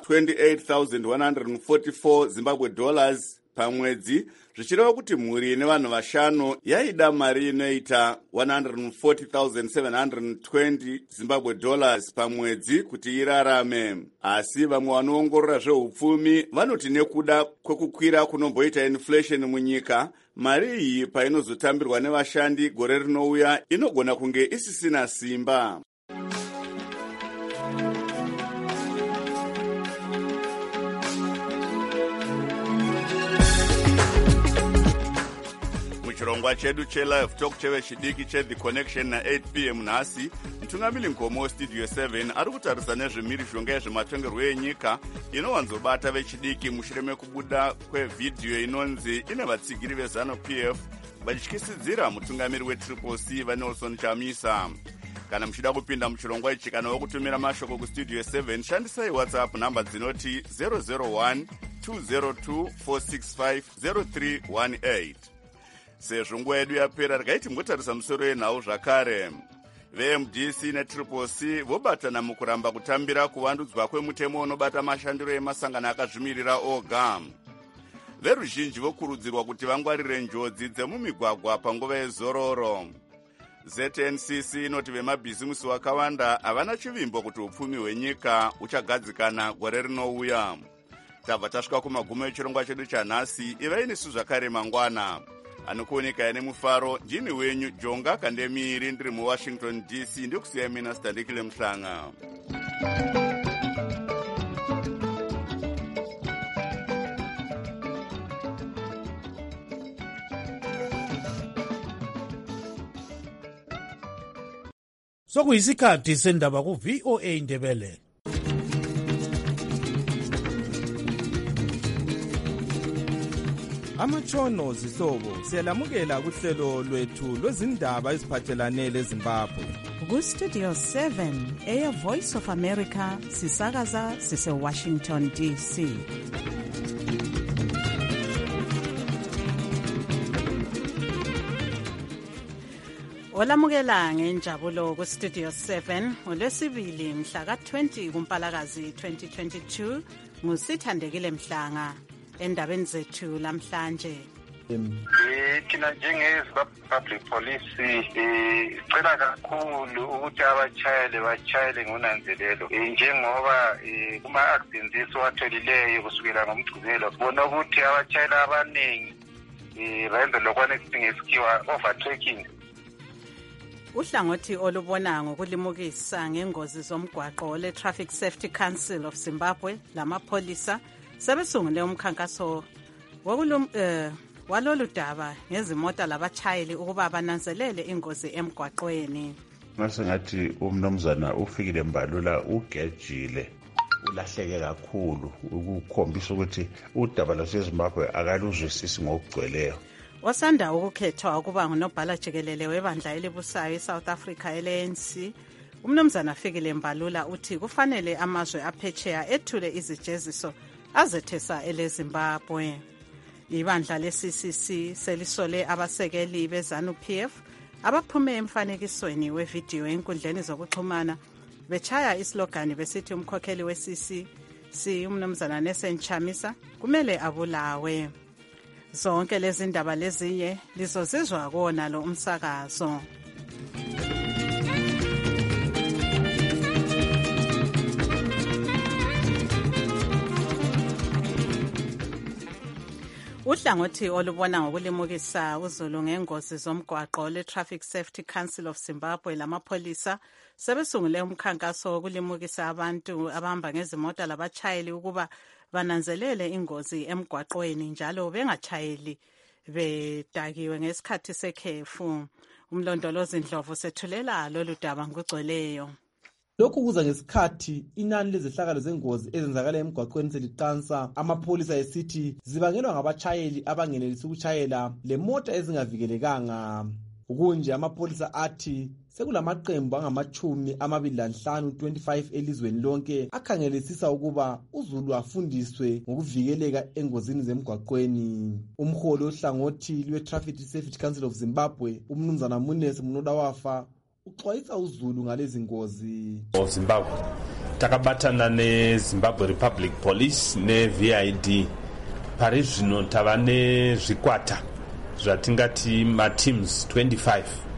[SPEAKER 1] 28,144 Zimbabwe dollars pamwedzi, zvichireva kuti mhuri ine vanhu vashanu yaida mari inoita 140,720 Zimbabwe dollars pamwedzi kuti irarame. Asi vamwe vanoongorora zveupfumi vanoti nekuda kwekukwira kunomboita inflation munyika, mari iyi painozotambirwa nevashandi gore rinouya inogona kunge isisina simba. Chirongwa chedu chelive talk chevechidiki cheThe Connection na 8 p.m. nhasi, mutungamiri Nkomo Studio 7 ari kutarisa nezvemhirizhonga yezvematongerwo enyika inowanzobata vechidiki mushure mekubuda kwevhidhiyo inonzi ine vatsigiri veZANU-PF vachityisidzira mutungamiri weCCC vaNelson Chamisa. Kana muchida kupinda muchirongwa ichi kana wokutumira mashoko kustudio 7, shandisai WhatsApp namba dzinoti 001 202 465 0318. Sezvo nguva yedu yapera, rakaiti ngotarisa musoro yenhau zvakare. VMDC neCCC vobatana mukuramba kutambira kuvandudzwa kwemutemo unobata mashandiro emasangano akazvimirira oga. Veruzhinji vokurudzirwa kuti vangwarire njodzi dzemumigwagwa panguva yezororo. ZNCC inoti vemabhizimusi vakawanda havana chivimbo kuti upfumi hwenyika uchagadzikana gore rinouya. Tabva tasvika kumagumo echirongwa chedu chanhasi. Ivai nesu zvakare mangwana. Anokuoneka ine mufaro ndini wenyu Jonga Kandemiri, ndiri muWashington DC. Ndikusiya mina Standikile Mhlanga.
[SPEAKER 3] Sokuyisikhathi sendaba ku-VOA Indebele.
[SPEAKER 6] Amatshono zihlobo siyalamukela kuhlelo lwethu lwezindaba eziphathelane leZimbabwe.
[SPEAKER 23] Ku-Studio 7 Air Voice of America sisakaza sise-Washington DC. Olamukela ngenjabulo ku-Studio 7 ngolwesibili mhla ka-20 kuMpalakazi 2022 nguSithandekile Mhlanga. Endabeni zethu lamhlanje
[SPEAKER 24] thina njenge-Zimbabwe Public Police sicela kakhulu ukuthi abashayeli ngonanzelelo njengoba kuma-accidents esiwatholileyo kusukela ngoMgqibelo bona ukuthi abashayeli abaningi bayenza lokwane ngesikhiwa overtaking.
[SPEAKER 23] Uhlangothi olubona ngokulimukisa ngengozi zomgwaqo le-Traffic Safety Council of Zimbabwe lamapholisa sebesungule umkhankaso walolu daba ngezimota labatshayeli ukuba bananzelele ingozi emgwaqweni.
[SPEAKER 25] Masengathi umnumzana ufikile Mbalula ugejile ulahleke kakhulu ukukhombisa ukuthi udaba lwaseZimbabwe akaluzwisisi ngokugcweleyo.
[SPEAKER 23] Wasanda ukukhethwa ukuba ngunobhala jikelele webandla elibusayo eSouth Africa LANC, umnumzana Fikile Mbalula uthi kufanele amazwe aphetsheya ethule izijeziso azethesa eleZimbabwe. Ibandla le-CCC selisole abasekeli beZANU-PF abaphume emfanekisweni wevidiyo enkundleni zokuxhumana bechaya islogani besithi umkhokheli we-CCC umnumzana Nelson Chamisa kumele abulawe. Zonke lezi ndaba lezinye lizozizwa kona lo umsakazo. Uhlangothi olubona ngokulimukisa uzulu ngengozi zomgwaqo le-Traffic Safety Council of Zimbabwe lamapholisa sebesungule umkhankaso wokulimukisa abantu abahamba ngezimota labatshayeli ukuba bananzelele ingozi emgwaqweni njalo bengatshayeli bedakiwe ngesikhathi sekhefu. Umlondolozi Ndlovu sethulela lolu daba ngokugcweleyo.
[SPEAKER 10] Lokhu kuza ngesikhathi inani lezehlakalo zengozi ezenzakala emgwaqweni seliqansa, amapholisa esithi zibangelwa ngabatshayeli abangenelisi ukutshayela lemota ezingavikelekanga. Ukunje amapholisa athi sekulamaqembu angama-25 25 elizweni lonke akhangelisisa ukuba uzulu afundiswe ngokuvikeleka engozini zemgwaqweni. Umholi ohlangothi lwe-Traffic Safety Council of Zimbabwe umnumzana Munes Munodawafa uxwayisa uzulu ngalezi ngozi.
[SPEAKER 26] Zimbabwe takabatana neZimbabwe Republic Police neVID pari zvino tava nezvikwata zvatingati mateams 25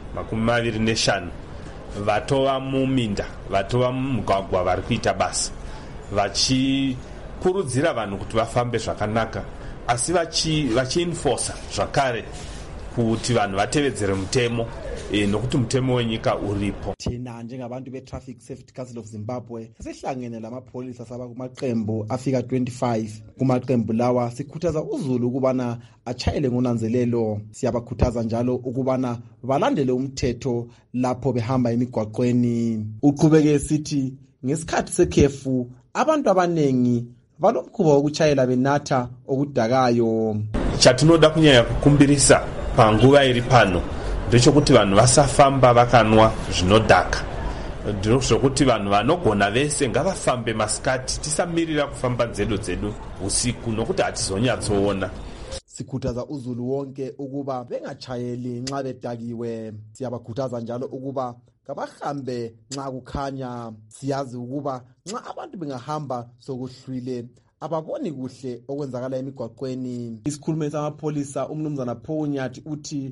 [SPEAKER 26] 25 vatova muminda vatova mumugwagwa vari kuita basa vachikurudzira vanhu kuti vafambe zvakanaka asi vachienforsa zvakare kuti vanhu vatevedzere mutemo nokuti mutemo wenyika uripo.
[SPEAKER 10] Thina njengabantu be-Traffic Safety Council of Zimbabwe sesihlangene lamapholisa saba kumaqembu afika 25. Kumaqembu lawa sikhuthaza uzulu ukubana atshayele ngonanzelelo. Siyabakhuthaza njalo ukubana balandele umthetho lapho behamba emigwaqweni. Uqhubeke esithi ngesikhathi sekhefu abantu abanengi balomkhuba wokutshayela benatha okudakayo.
[SPEAKER 26] Chatinoda kunyanya kukumbirisa panguva iri pano ndechokuti vanhu vasafamba vakanwa zvinodhaka. Ndinokuti vanhu vanogona vese ngavafambe masikati, tisamirira kufamba nzedu usiku nokuti hatizonyatsoona.
[SPEAKER 10] Sikhuthaza uzulu wonke ukuba bengatshayeli nxa bedakiwe. Siyabakhuthaza njalo ukuba kabahambe nxa kukhanya. Siyazi ukuba nxa abantu bengahamba sokuhlwile ababoni kuhle okwenzakala emigwaqweni. Isikhulumeli samapholisa umnumzana Paul Nyathi uthi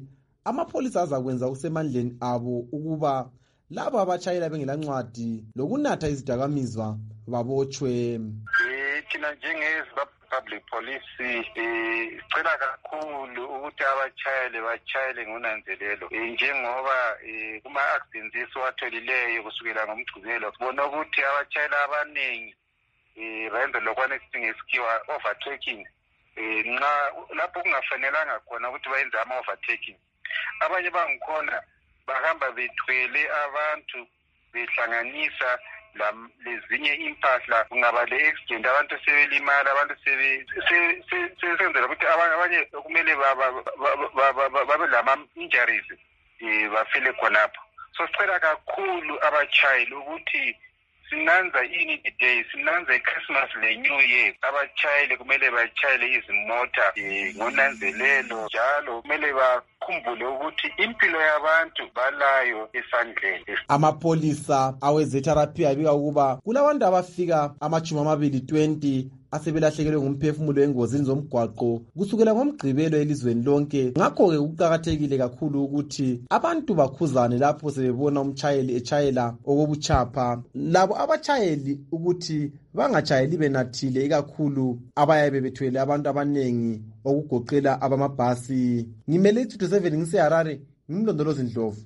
[SPEAKER 10] amapholisa azakwenza kusemandleni abo ukuba labo abatshayela bengelancwadi lokunatha izidakamizwa babotshwe.
[SPEAKER 24] Thina njenge-public police sicela kakhulu ukuthi bachayele ngonanzelelo njengoba kuma-accidents esiwatholileyo kusukela ngomgqibelo bona ukuthi abatshayeli abaningi bayenza lokwane ngesikhiwa overtaking nxa lapho kungafanelanga khona ukuthi bayenze ama-overtaking. Abanye bangikhona bahamba bethwele abantu behlanganisa lezinye impahla, kungaba le-accident, abantu sebelimala, abantu sesenzela ukuthi abanye kumele babe lama-injuries bafile khonapho. So sicela kakhulu abachayeli ukuthi sinanza ini today, sinanza i-Christmas le-New Year, abachayeli kumele bachayele izimota ngonanzelelo, njalo kumele bakhumbule ukuthi impilo yabantu balayo esandleni.
[SPEAKER 10] Amapholisa awezetherapy abika ukuba kulabantu abafika 20 asebelahlekelwe ngumphefumulo engozini zomgwaqo kusukela ngomgqibelo elizweni lonke. Ngakho-ke kuqakathekile kakhulu ukuthi abantu bakhuzane lapho sebebona umtshayeli etshayela okobuchapha, labo abatshayeli ukuthi bangachayeli benathile, ikakhulu abayabe bethwele abantu abanengi okugoqela abamabhasi. Ngimele iThuto 7 ngiseHarare, ngimlondolozi Ndlovu.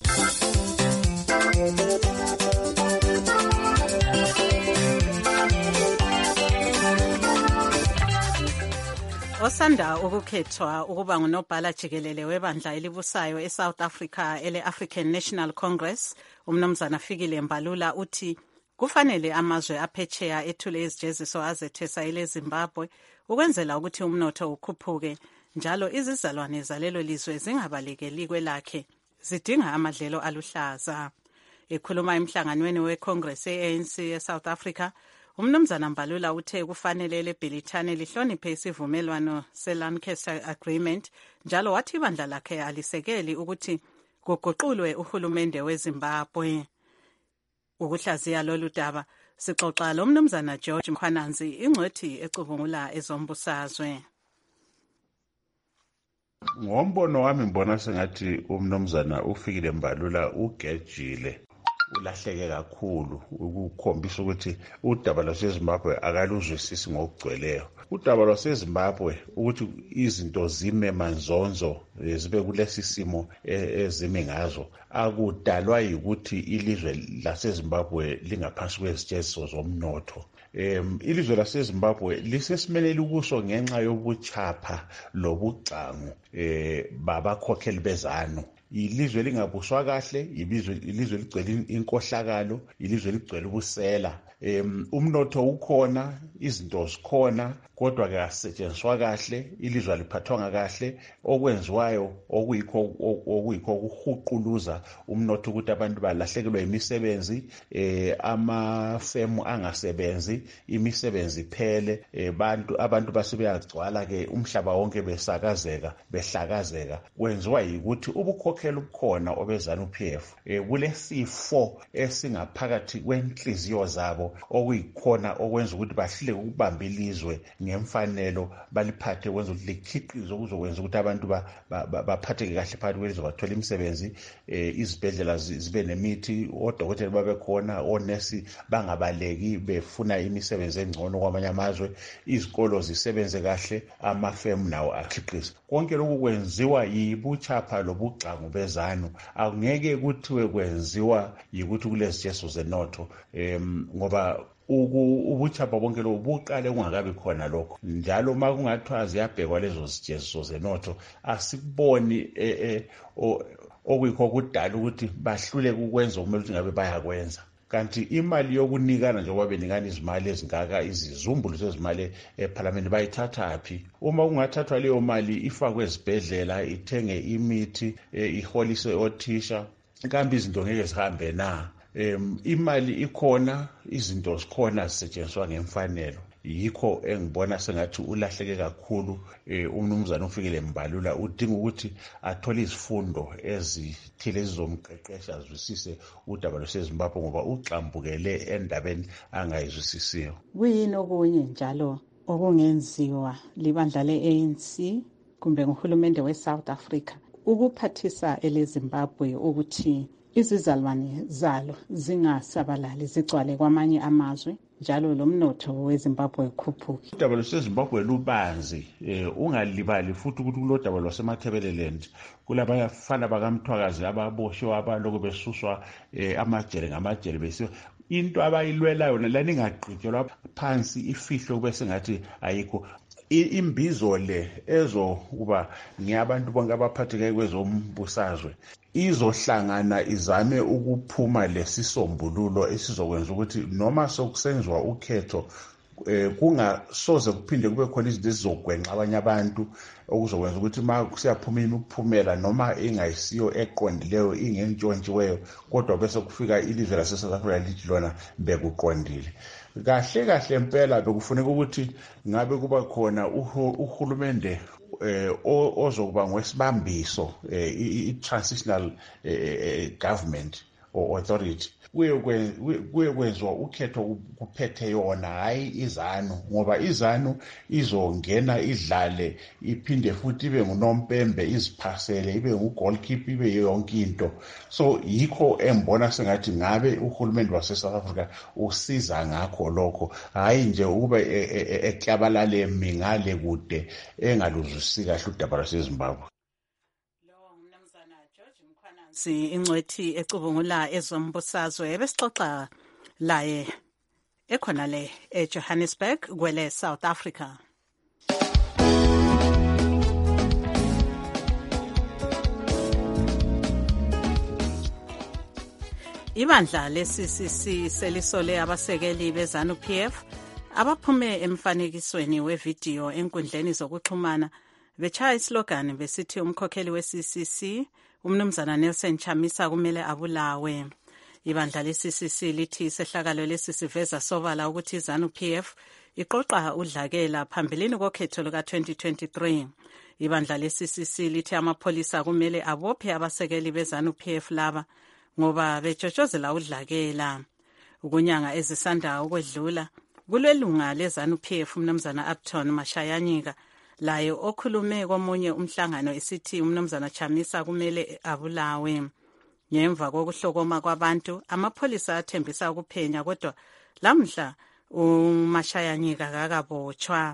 [SPEAKER 23] Osanda ukukhethwa ukuba ngunobhala jikelele webandla elibusayo eSouth Africa ele-African National Congress, umnumzana Fikile Mbalula uthi kufanele amazwe aphetsheya ethule izijeziso azethesa eleZimbabwe ukwenzela ukuthi umnotho ukhuphuke, njalo izizalwane zalelo lizwe zingabalekeli kwelakhe, zidinga amadlelo aluhlaza. Ekhuluma emhlanganweni weCongress ye-ANC eSouth Africa, umnumzana Mbalula uthe kufanele lebhilithane lihloniphe isivumelwano se-Lancaster Agreement, njalo wathi ibandla lakhe alisekeli ukuthi kuguqulwe uhulumende weZimbabwe. Ukuhlaziya lolu daba sixoxa lo mnumzana George Mkhwananzi, ingcwethi ecubungula ezombusazwe.
[SPEAKER 25] Ngombono wami ngibona sengathi umnumzana uFikile Mbalula ugejile, ulahleke kakhulu, ukukhombisa ukuthi udaba lwaseZimbabwe akaluzwisisi ngokugcweleyo. Udaba lwaseZimbabwe ukuthi izinto zime manzonzo zibe kulesi simo ezime ngazo akudalwa yikuthi ilizwe laseZimbabwe lingaphansi kwezijeziso zomnotho. Ilizwe laseZimbabwe lisesimele kuso ngenxa yobuchapha lobucangu babakhokheli bezanu. Ilizwe lingabuswa kahle, ilizwe ligcwele inkohlakalo, ilizwe ligcwele ubusela. Umnotho ukhona, izinto zikhona, kodwa ke asetshenziswa kahle, ilizwe liphathwanga kahle, okwenziwayo okuyikho kuhuquluza umnotho ukuthi abantu balahlekelwe imisebenzi, amafemu angasebenzi, imisebenzi iphele, abantu basebeyagcwala ke umhlaba wonke behlakazeka. Kwenziwa yikuthi ubukhokheli obukhona obezana uPF kulesifo esingaphakathi kwenhliziyo zabo okuyikhona okwenza ukuthi bahlule ukubamba ilizwe ngemfanelo, baliphathe kwenza ukuthi likhiqize okuzokwenza ukuthi abantu baphatheke kahle phakathi kwelizwe, bathola imisebenzi, izibhedlela zibe nemithi, odokotela babe khona, onesi bangabaleki befuna imisebenzi engcono kwamanye amazwe, izikolo zisebenze kahle, amafemu nawo akhiqize. Konke lokhu kwenziwa yibuchapha lobucangu bezanu. Akungeke kuthiwe kwenziwa yikuthi kulezijeziso zenotho, ngoba ubuchapha bonke lobu buqale kungakabi khona lokho. Njalo uma kungathiwa ziyabhekwa lezo zijeziso zenotho, asikuboni okuyikho kudala ukuthi bahlule ukwenza okumele ukuthi ngabe bayakwenza. Kanti imali yokunikana njengoba benikana izimali ezingaka, izizumbulu zezimali eParliament bayithathaphi? Uma kungathathwa leyo mali ifakwe ezibhedlela, ithenge imithi, iholise othisha, kambe izinto ngeke zihambe na? Imali ikhona, izinto zikhona, zisetshenziswa ngemfanelo. Yikho engibona sengathi ulahleke kakhulu umnumzana uFikile Mbalula. Udinga ukuthi athole izifundo ezithile ezizomqeqesha azwisise udaba lwaseZimbabwe ngoba uxambukele endabeni angayizwisisiyo.
[SPEAKER 23] Kuyini okunye njalo okungenziwa libandla le-ANC kumbe nguhulumende weSouth Africa ukuphathisa eleZimbabwe ukuthi izizalwane zalo zingasabalali zigcwale kwamanye amazwe njalo lomnotho weZimbabwe ukhuphuke.
[SPEAKER 25] Udaba lwaseZimbabwe lubanzi, ungalibali futhi ukuthi kulodaba lwaseMatabeleland kulabafana bakamthwakazi ababoshwe abalokhu besuswa amajele ngamajele besiwa. Into abayilwelayo lana ingagqitshelwa phansi ifihlwe kube sengathi ayikho. Imbizo le ezokuba ngiyabantu bonke abaphatheke kwezombusazwe izohlangana izame ukuphuma lesisombululo esizokwenza ukuthi noma sokusenziwa ukhetho kungasoze kuphinde kube khona izinto ezizogwenxa abanye abantu okuzokwenza ukuthi ma siyaphuma imiphumela noma ingayisiyo eqondileyo ingentshontshiweyo kodwa bese kufika ilizwe lase-South Africa lithi lona bekuqondile. Kahle kahle impela bekufuneka ukuthi ngabe kuba khona uhulumende ozokuba ngwesibambiso i-transitional government or authority kuye kwenzwa ukhetho kuphethe yona hayi izanu, ngoba izanu izongena idlale iphinde futhi ibe ngunompembe iziphasele ibe ngu-goalkeeper ibe yonke into. So yikho embona sengathi ngabe uhulumende wase-South Africa usiza ngakho lokho, hayi nje ukube eklabalale mingale kude engaluzwisi kahle udaba lwaseZimbabwe.
[SPEAKER 23] Ingcwethi ecubungula ezombusazwe besixoxa laye ekhona le eJohannesburg kwele South Africa. Ibandla le-CCC selisole abasekeli beZANU-PF abaphume emfanekisweni wevidiyo enkundleni zokuxhumana bechaya islogan besithi umkhokheli we-CCC umnumzana Nelson Chamisa kumele abulawe. Ibandla le-CCC lithi sehlakalo lesi siveza sobala ukuthi iZANU-PF iqoqa udlakela phambilini kokhetho luka-2023. Ibandla le-CCC lithi amapholisa kumele abophe abasekeli beZANU-PF laba ngoba bejotshozela udlakela. Ukunyanga ezisanda ukwedlula kulelunga leZANU-PF umnumzana Upton Mashayanyika laye okhulume komunye umhlangano esithi umnumzana Chamisa kumele abulawe. Ngemva kokuhlokoma kwabantu amapholisa athembisa ukuphenya kodwa lamhla uMashayanyika akabotshwa.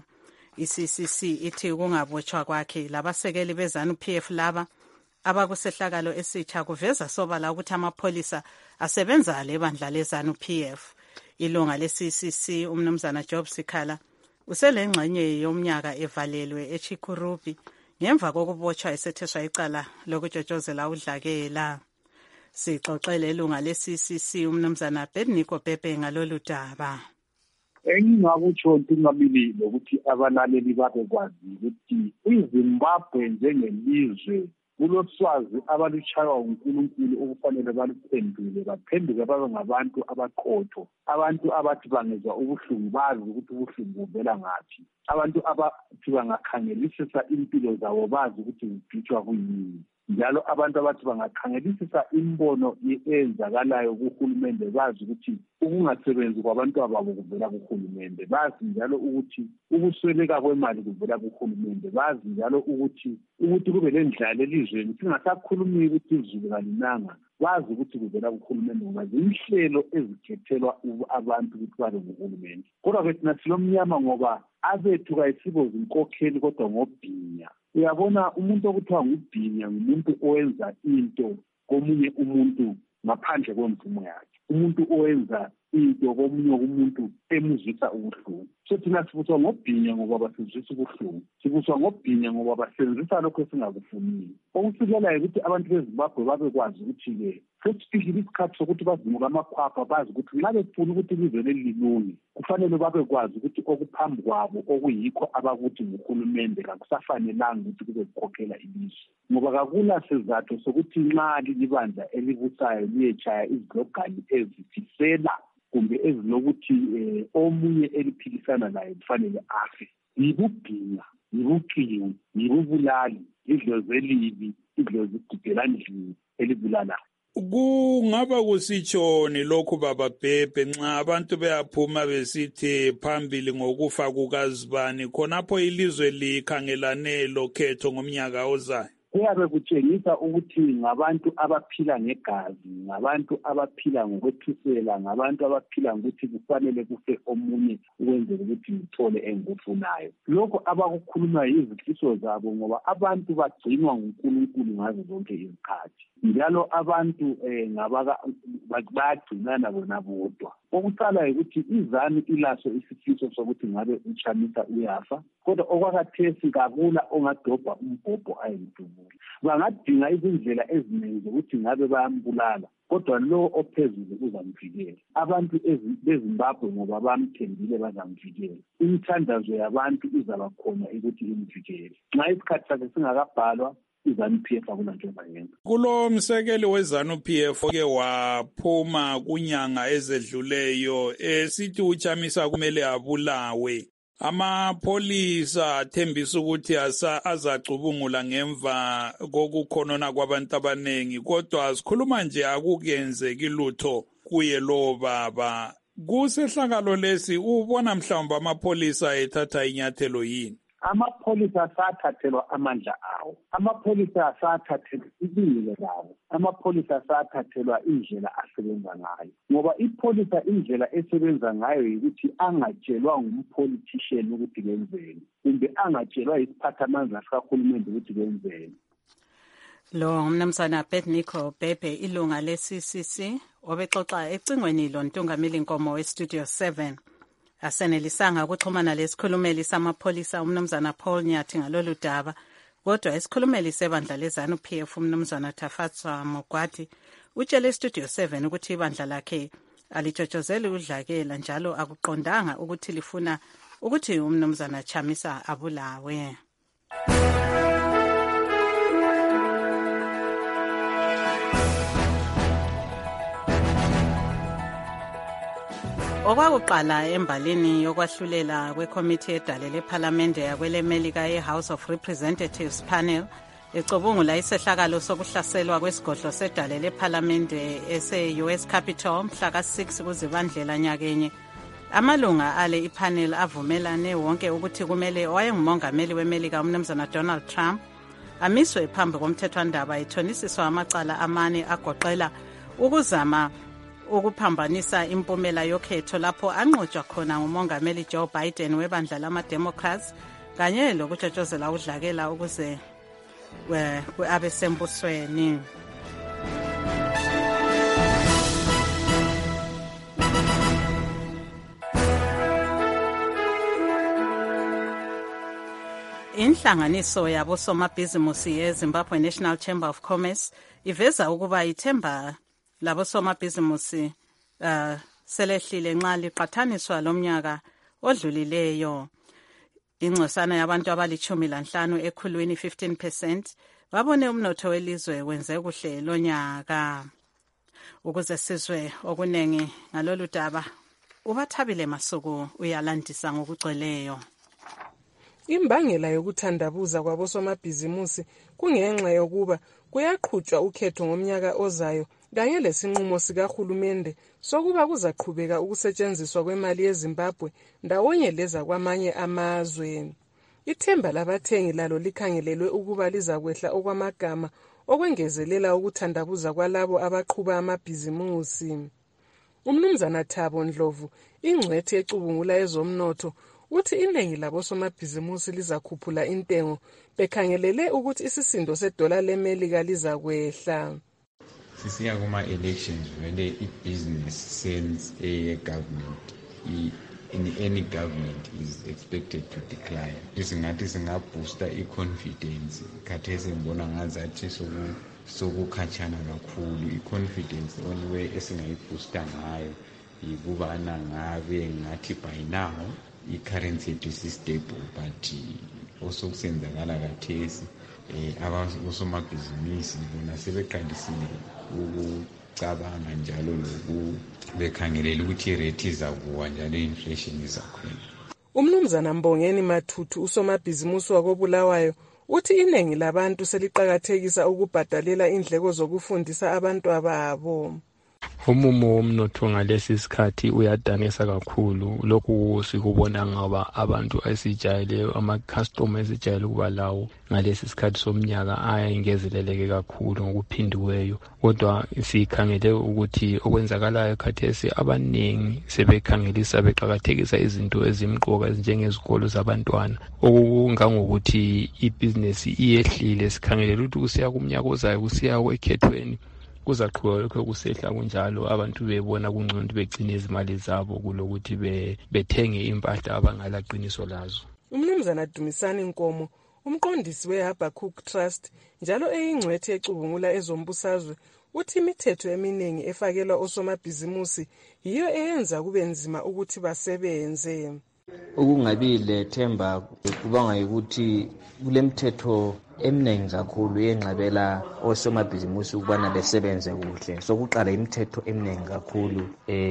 [SPEAKER 23] ICCC ithi kungabotshwa kwakhe labasekeli beZANU-PF laba abakusehlakalo esitsha kuveza sobala ukuthi amapholisa asebenza lebandla leZANU-PF. Ilunga le-CCC umnumzana Job Sikhala uselengxenye yomnyaka evalelwe eChikurubi ngemva kokubotshwa esetheswa icala lokujotshozela udlakela. Sixoxele ilunga le-CCC umnumzana Bedniko Pepe ngalolu daba.
[SPEAKER 7] Engingakutsho ngabili ukuthi abalaleli babekwazi ukuthi iZimbabwe njengelizwe kuloswazi abaluchaywa uNkulunkulu okufanele baluphendule baphenduke babe ngabantu abaqotho, abantu abathi bangezwa ubuhlungu bazi ukuthi ubuhlungu buvela ngaphi, abantu abathi bangakhangelisisa impilo zabo bazi ukuthi kubhitshwa kuyini, njalo abantu abathi bangakhangelisisa imbono eyenzakalayo kuhulumende bazi ukuthi ukungasebenzi kwabantu ababo kuvela kuhulumende, bazi njalo ukuthi ukusweleka kwemali kuvela kuhulumende, bazi njalo ukuthi kube lendlala elizweni singasakhulumi ukuthi izulu kalinanga, bazi ukuthi kuvela kuhulumende ngoba zinhlelo ezikhethelwa abantu ukuthi babe nguhulumende. Kodwa thina silomnyama ngoba abethu kayisibo zinkokheli kodwa ngobhinya. Uyabona umuntu okuthiwa ngubhinya ngumuntu owenza into komunye umuntu ngaphandle kwemvumo yakhe, umuntu owenza into komunye umuntu emuzwisa ubuhlungu. So thina sibuswa ngobhinya ngoba basizwisa ubuhlungu, sibuswa ngobhinya ngoba basenzisa lokho esingakufuniyo. Okusikelayo ukuthi abantu beZimbabwe babekwazi ukuthi-ke sesifikile isikhathi sokuthi bazimuka amakhwapha bazi ukuthi nxa befuna ukuthi ilizwe leli lilunge kufanele babekwazi ukuthi okuphambi kwabo okuyikho abakuthi nguhulumende kakusafanelanga ukuthi kube kukhokhela ilizwe, ngoba kakula sizathu sokuthi nxa lilibandla elibusayo liyetshaya izilogani ezifisela kumbe ezilokuthi omunye eliphikisana laye kufanele afe. Yibubhinya, yibuqili, yibubulali, idlozi elibi, idlozi igubhelandlini elibulalayo.
[SPEAKER 8] Kungaba kusitshoni lokhu baba Bhebhe nxa abantu beyaphuma besithi phambili ngokufa kukazibani khonapho ilizwe likhangelane lokhetho ngomnyaka ozayo?
[SPEAKER 7] kuyabe kutshengisa ukuthi ngabantu abaphila ngegazi, ngabantu abaphila ngokwethusela, ngabantu abaphila ngokuthi kufanele kufe omunye ukwenzela ukuthi uthole engikufunayo. Lokho abakukhuluma yizifiso zabo ngoba abantu bagcinwa nguNkulunkulu ngazo zonke izikhathi. Njalo abantu bagcinana bona bodwa. Okuqala ukuthi izanu ilaso isifiso sokuthi ngabe uChamisa uyafa, kodwa okwakhathesi kakula ongadobha umbhobho ayemdubula. Bangadinga izindlela eziningi zokuthi ngabe bayambulala, kodwa lo ophezulu uzamvikela. Abantu beZimbabwe ngoba bamthembile bazamvikela. Imithandazo yabantu izaba khona ukuthi imvikele. Nxa isikhathi sakhe singakabhalwa iZANU-PF akunanto ezayenza.
[SPEAKER 8] Kulo msekeli weZANU-PF ke waphuma kunyanga ezedluleyo sithi uChamisa kumele abulawe. Amapholisa athembisa ukuthi azacubungula ngemva kokukhonona kwabantu abanengi, kodwa sikhuluma nje akukenzeki lutho kuye lo baba. Kusehlakalo lesi ubona mhlawumbe amapholisa ethatha inyathelo yini?
[SPEAKER 7] Amapholisa asathathelwa amandla awo. Amapholisa asathathelwa ibingelela lawo. Amapholisa asathathelwa indlela asebenza ngayo. Ngoba ipholisa indlela esebenza ngayo ukuthi angatshelwa ngumpolitician ukuthi kwenzeni, kumbe angatshelwa isiphathamandla sikahulumende ukuthi kwenzeni.
[SPEAKER 23] Lo mnumzana Abednego Bhebhe, ilunga le-CCC, obexoxa ecingweni lo Ntungamili Nkomo we-Studio 7. Asenelisanga ukuxhumana lesikhulumeli samapholisa umnumzana Paul Nyathi ngalolu daba, kodwa isikhulumeli sebandla leZANU-PF umnumzana Tafatswa Mogwadi utshele iStudio 7 ukuthi ibandla lakhe alitshotshozeli udlakela njalo akuqondanga ukuthi lifuna ukuthi umnumzana Chamisa abulawe. Okwakuqala embalini yokwahlulela kwekomiti edale lephalamende yakwelemelika ye-House of Representatives panel ecubungula isehlakalo sokuhlaselwa kwesigodlo sedale lephalamende ese-US Capitol mhla ka-6 kuZibandlela nyakenye. Amalunga ale ipanel avumelane wonke ukuthi kumele owayengumongameli wemelika umnumzana Donald Trump amiswe phambi komthethwandaba ethonisiswa amacala amane agoqela ukuzama ukuphambanisa impumela yokhetho lapho anqotshwa khona ngumongameli Joe Biden webandla lama-Democrats kanye lokutshotshozela udlakela ukuze abe sembusweni. Inhlanganiso yabosomabhizimusi ye-Zimbabwe National Chamber of Commerce iveza ukuba ithemba labosomabhizimusi selehlile nxa liqathaniswa lomnyaka odlulileyo. Ingcosana yabantu abali-15 ekhulwini 15% babone umnotho welizwe wenze kuhle lonyaka. Ukuze sizwe okunengi ngalolu daba, uBathabile Masuku uyalandisa ngokugcweleyo.
[SPEAKER 9] Imbangela yokuthandabuza kwabosomabhizimusi kungenxa yokuba kuyaqhutshwa ukhetho ngomnyaka ozayo kanye lesinqumo sikahulumende sokuba kuzaqhubeka ukusetshenziswa kwemali yeZimbabwe ndawonye leza kwamanye amazwe. Ithemba labathengi lalo likhangelelwe ukuba lizakwehla okwamagama okwengezelela ukuthandabuza kwalabo abaqhuba amabhizimusi. Umnumzana Thabo Ndlovu, ingcwethi ecubungula ezomnotho, uthi iningi labosomabhizimusi lizakhuphula intengo bekhangelele ukuthi isisindo sedola lemelika lizakwehla.
[SPEAKER 4] Sisiya kuma-elections vele i-business sense government in any government is expected to decline. Isingathi singaboosta i-confidence khathesi ngibona ngazathi sokukhatshana kakhulu. I-confidence only way esingayiboosta ngayo yikubana ngabe ngathi by now i-currency yethu isi-stable, but also kusenzakala khathesi abosomabhizinisi bona sebeqalisile ukucabanga njalo bekhangelela ukuthi irate izakuwa njalo i-inflation izakhwela.
[SPEAKER 9] Umnumzana Mbongeni Mathuthu, usomabhizimusi wakobulawayo, uthi iningi labantu seliqakathekisa ukubhadalela indleko zokufundisa abantu ababo.
[SPEAKER 11] umumo womnotho ngalesi sikhathi uyadanisa kakhulu. Lokhu sikubona ngoba abantu esijayele ama-customer esijayele ukuba lawo ngalesi sikhathi somnyaka ayengezeleleke kakhulu ngokuphindiweyo, kodwa sikhangele ukuthi okwenzakalayo khathesi abaningi sebekhangelisa beqakathekisa izinto ezimqoka ezinjengezikolo zabantwana, okungangokuthi ibhizinesi iyehlile. Sikhangelela ukuthi kusiya kumnyaka ozayo, kusiya ekhethweni, kuzaqhubeka lokho kusehla kunjalo, abantu bebona kungcono begcine izimali zabo kulokuthi bethenge impahla abangalaqiniso lazo.
[SPEAKER 9] Umnumzana Dumisani Nkomo, umqondisi we-Habakkuk Trust njalo eyingcwethe ecubungula ezombusazwe, uthi imithetho eminingi efakelwa osomabhizimusi yiyo eyenza kube nzima ukuthi basebenze.
[SPEAKER 12] Ukungabi lethemba kubanga ukuthi kulemithetho eminingi kakhulu yenqabela osomabhizimusi ukubana besebenze kuhle. Sokuqala imithetho eminingi kakhulu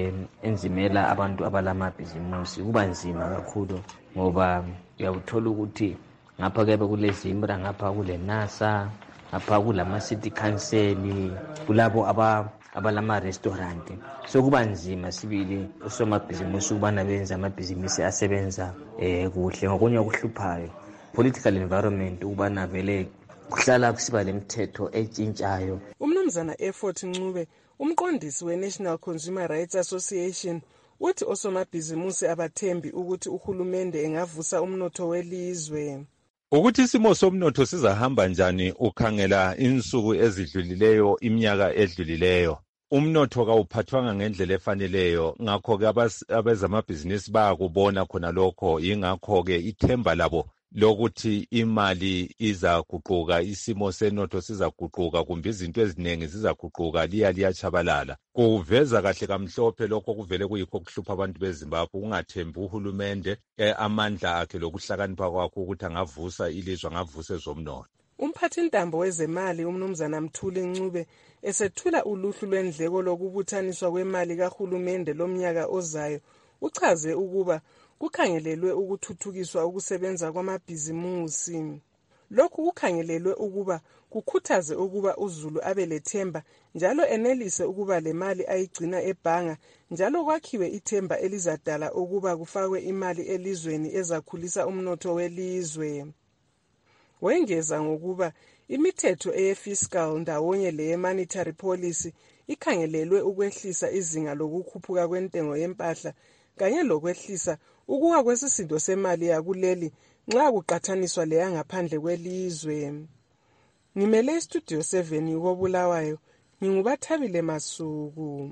[SPEAKER 12] enzimela abantu abalamabhizimusi. Kuba nzima kakhulu ngoba uyawuthola ukuthi ngapha kube kule Zimbra, ngapha kule NASA, ngapha kulama city council, kulabo abalama-restaurant. So kuba nzima sibili osomabhizimusi ukubana benza amabhizimusi asebenza kuhle. Ngokunye okuhluphayo political environment ukubana vele kuhlala kusiba lemithetho etshintshayo.
[SPEAKER 9] Umnumzana Effort Ncube, umqondisi we-National Consumer Rights Association, uthi osomabhizimusi abathembi ukuthi uhulumende engavusa umnotho welizwe.
[SPEAKER 13] Ukuthi isimo somnotho sizahamba njani ukhangela insuku ezidlulileyo, iminyaka edlulileyo. Umnotho kawuphathwanga ngendlela efaneleyo, ngakho-ke abezamabhizinisi bayakubona khona lokho. Yingakho-ke ithemba labo lokuthi imali izaguquka, isimo senotho sizaguquka, kumbe izinto eziningi zizaguquka liyachabalala. Kuveza kahle kamhlophe lokho kuvele kuyikho kuhlupha abantu beZimbabwe, kungathembi uhulumende amandla akhe lokuhlakanipha kwakho ukuthi angavusa ilizwe, angavusa ezomnotho.
[SPEAKER 9] Umphathintambo wezemali umnumzana Mthuli Ncube esethula uluhlu lwendleko lokubuthaniswa kwemali kahulumende lomnyaka ozayo, uchaze ukuba kukhangelelwe ukuthuthukiswa ukusebenza kwamabhizimusi. Lokhu kukhangelelwe ukuba kukhuthaze ukuba uZulu abe lethemba njalo enelise ukuba le mali ayigcina ebhanga, njalo kwakhiwe ithemba elizadala ukuba kufakwe imali elizweni ezakhulisa umnotho welizwe. Wengeza ngokuba imithetho eye-fiscal ndawonye leye-monetary policy ikhangelelwe ukwehlisa izinga lokukhuphuka kwentengo yempahla kanye lokwehlisa ukuwa kwesisindo semali yakuleli nxa kuqathaniswa leyangaphandle kwelizwe. Ngimele iStudio 7 koBulawayo, nginguBathabile Masuku.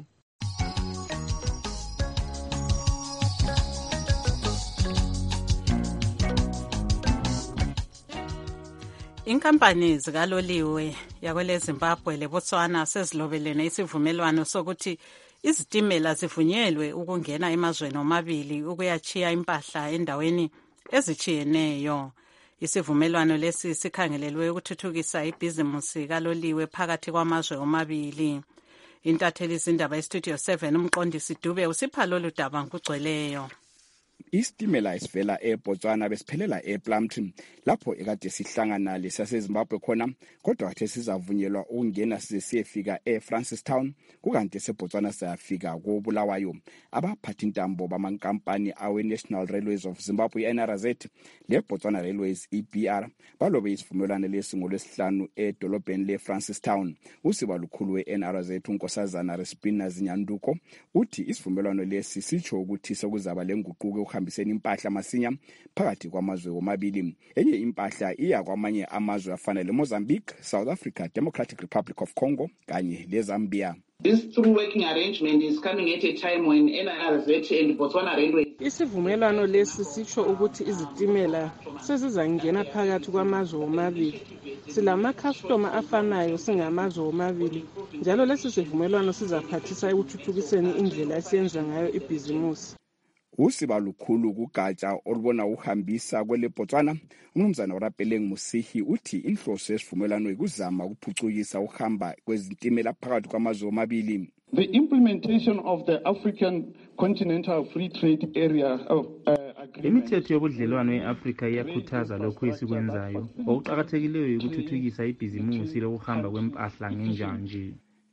[SPEAKER 23] Inkampani zikaloliwe yakwele Zimbabwe leBotswana sezilobelene isivumelwano sokuthi izitimela zivunyelwe ukungena emazweni omabili ukuyachiya impahla endaweni ezitshiyeneyo. Isivumelwano lesi sikhangelelwe ukuthuthukisa ibhizimusi kaloliwe phakathi kwamazwe omabili. Intatheli zindaba eStudio 7 umqondisi Dube usipha lolu daba ngokugcweleyo.
[SPEAKER 14] Isitimela esivela eBotswana besiphelela ePlumtree lapho ekade sihlangana lesaseZimbabwe khona, kodwa kade sizavunyelwa ukungena size siyefika eFrancistown, kukanti eseBotswana sayafika koBulawayo. Abaphathintambo bamankampani awe-National Railways of Zimbabwe NRZ leBotswana Railways EBR balobe isivumelwano lesi ngolwesihlanu edolobheni leFrancistown. Usiba lukhulu we-NRZ uNkosazana Respina Zinyanduko uthi isivumelwano lesi sitsho ukuthi sekuzaba lenguquko ukuhambiseni impahla masinya phakathi kwamazwe omabili. Enye impahla iya kwamanye amazwe afana leMozambique, South Africa, Democratic Republic of Congo kanye leZambia.
[SPEAKER 15] This through working arrangement is coming at a time when NRZ and Botswana Railways.
[SPEAKER 9] Isivumelwano lesi sitsho ukuthi izitimela sezizangena phakathi kwamazwe omabili. Silama-customer afanayo singamazwe omabili, njalo lesi sivumelwano sizaphathisa ekuthuthukiseni indlela esiyenza ngayo ibhizimusi.
[SPEAKER 14] Usiba lukhulu kugatsha olubona uhambisa kwele Botswana umnumzana uRapeleng Musihi uthi inhloso yesivumelwano ikuzama ukuphucukisa uhamba kwezitimela phakathi kwamazwe omabili.
[SPEAKER 17] The implementation of the African Continental Free Trade Area
[SPEAKER 27] Imithetho yobudlelwano eAfrika iyakhuthaza lokho esikwenzayo. Okuqhakathekileyo ukuthuthukisa ibhizimusi lokuhamba kwempahla ngenjanje.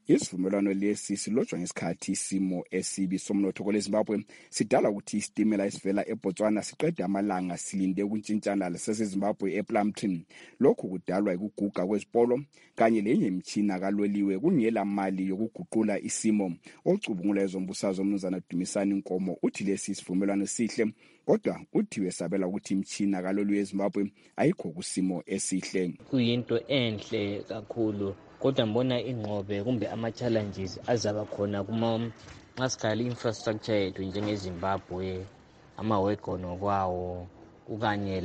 [SPEAKER 14] isivumelwano lesi silotshwa ngesikhathi isimo esibi somnotho kweleZimbabwe sidala ukuthi isitimela esivela eBotswana siqede amalanga silinde ukuntshintshana laseZimbabwe ePlumtree. Lokhu kudalwa ukuguga kwezipolo kanye lenye imitshina kaloliwe kungela mali yokuguqula isimo. Ocubungula ezombusazwe uMnumzana Dumisani Nkomo uthi lesi isivumelwano sihle, kodwa uthi wesabela ukuthi imitshina kaloliwe eZimbabwe ayikho kusimo esihle.
[SPEAKER 12] Kuyinto enhle kakhulu, kodwa mbona ingqobe kumbe ama-challenges azaba khona nxa infrastructure yethu njengeZimbabwe, ama-wagon okwawo ukanye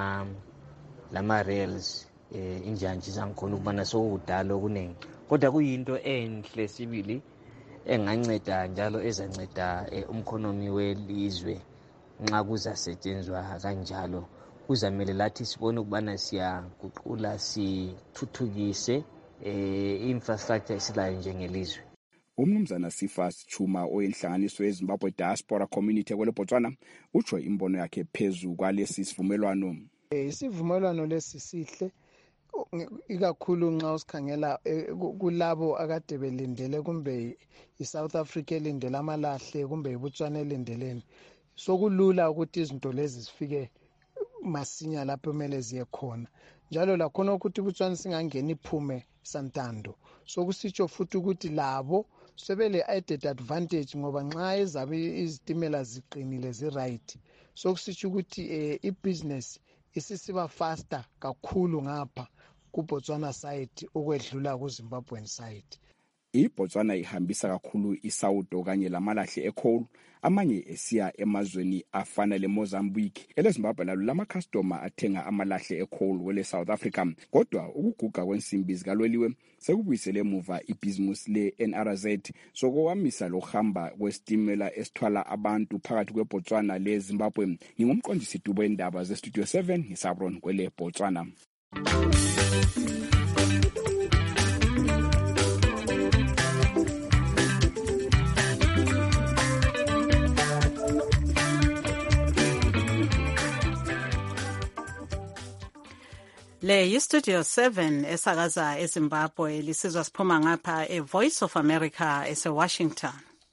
[SPEAKER 12] lama-rails, injantshi zangikhona ukubana sokudala okuningi. Kodwa kuyinto enhle sibili enganceda njalo ezanceda umkhonomi welizwe nxa kuzasetshenzwa kanjalo. Kuzamele lathi sibone ukubana siyaguqula sithuthukise infrastructure esilayo njengelizwe.
[SPEAKER 14] Umnumzana Sifas Chuma oyenhlanganiso yeZimbabwe Diaspora Community kweleBotswana utsho imbono yakhe phezu kwalesi sivumelwano.
[SPEAKER 5] Isivumelwano lesi sihle ikakhulu nxa usikhangela kulabo akade belindele kumbe iSouth Africa elindele amalahle kumbe iBotswana elindeleni. Sokulula ukuthi izinto lezi zifike masinya lapho kumele ziye khona, njalo lakhona ukuthi iBotswana singangena iphume santando. Sokusitsho futhi ukuthi labo sebele added advantage ngoba nxa ezabe izitimela ziqinile ziright, sokusitsho ukuthi ibusiness isisiba faster kakhulu ngapha kuBotswana side ukwedlula kuZimbabwean side.
[SPEAKER 14] iBotswana ihambisa kakhulu isawudo kanye lamalahle ecoal, amanye esiya emazweni afana leMozambique. EleZimbabwe lalo lama-customer athenga amalahle ecoal kwele South Africa, kodwa ukuguga kwensimbi zikaloliwe sekubuyisele emuva ibhizimusi le-NRZ sokowamisa lokuhamba kwesitimela esithwala abantu phakathi kweBotswana leZimbabwe. Ngingumqondisi Dubo wendaba zeStudio 7 ngisabron kwele Botswana.
[SPEAKER 23] Le yiStudio 7 esakaza eZimbabwe, lisizwa siphuma ngapha eVoice of America eseWashington.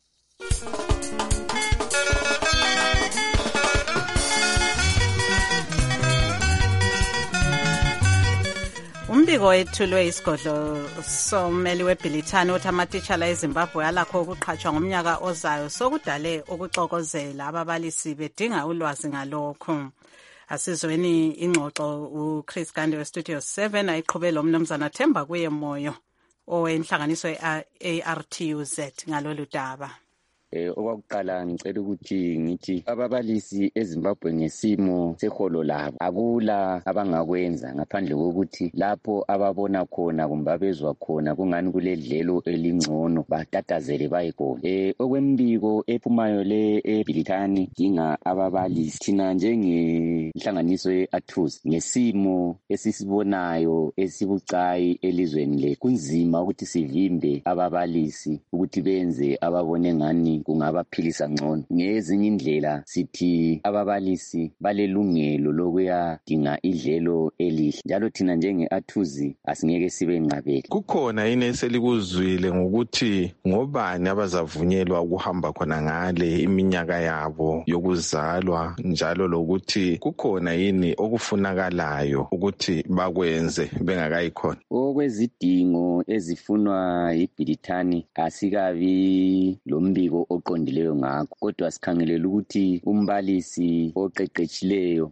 [SPEAKER 23] Umbiko wethulwe isigodlo sommeli weBhilithani uthi amatitshala eZimbabwe alakho ukuqhatshwa ngomnyaka ozayo sokudale ukuxokozela ababalisi bedinga ulwazi ngalokho. Asizweni ingxoxo uChris Gande weStudio 7 ayiqhubela uMnumzana Themba kuye moyo owenhlanganiso ARTUZ ngalolu daba.
[SPEAKER 16] Okwakuqala ngicela ukuthi ngithi ababalisi eZimbabwe ngesimo seholo labo akula abangakwenza ngaphandle kokuthi lapho ababona khona kumbe abezwa khona kungani kuledlelo elingcono batatazele bayegona. Okwembiko ephumayo le eBhilithani dinga ababalisi thina njengenhlanganiso yeARTUZ ngesimo esisibonayo esibucayi elizweni le kunzima ukuthi sivimbe ababalisi ukuthi benze ababone ngani kungabaphilisa ngcono. Ngezinye indlela sithi ababalisi balelungelo lokuyadinga idlelo elihle, njalo thina njenge-ARTUZ asingeke sibe nqabele.
[SPEAKER 18] Kukhona yini eselikuzwile ngokuthi ngobani abazavunyelwa ukuhamba khona ngale iminyaka yabo yokuzalwa, njalo lokuthi kukhona yini okufunakalayo ukuthi bakwenze bengakayikhona?
[SPEAKER 16] Okwezidingo ezifunwa yiBhilithani asikabi lombiko oqondileyo ngakho, kodwa sikhangelela ukuthi umbalisi oqeqetshileyo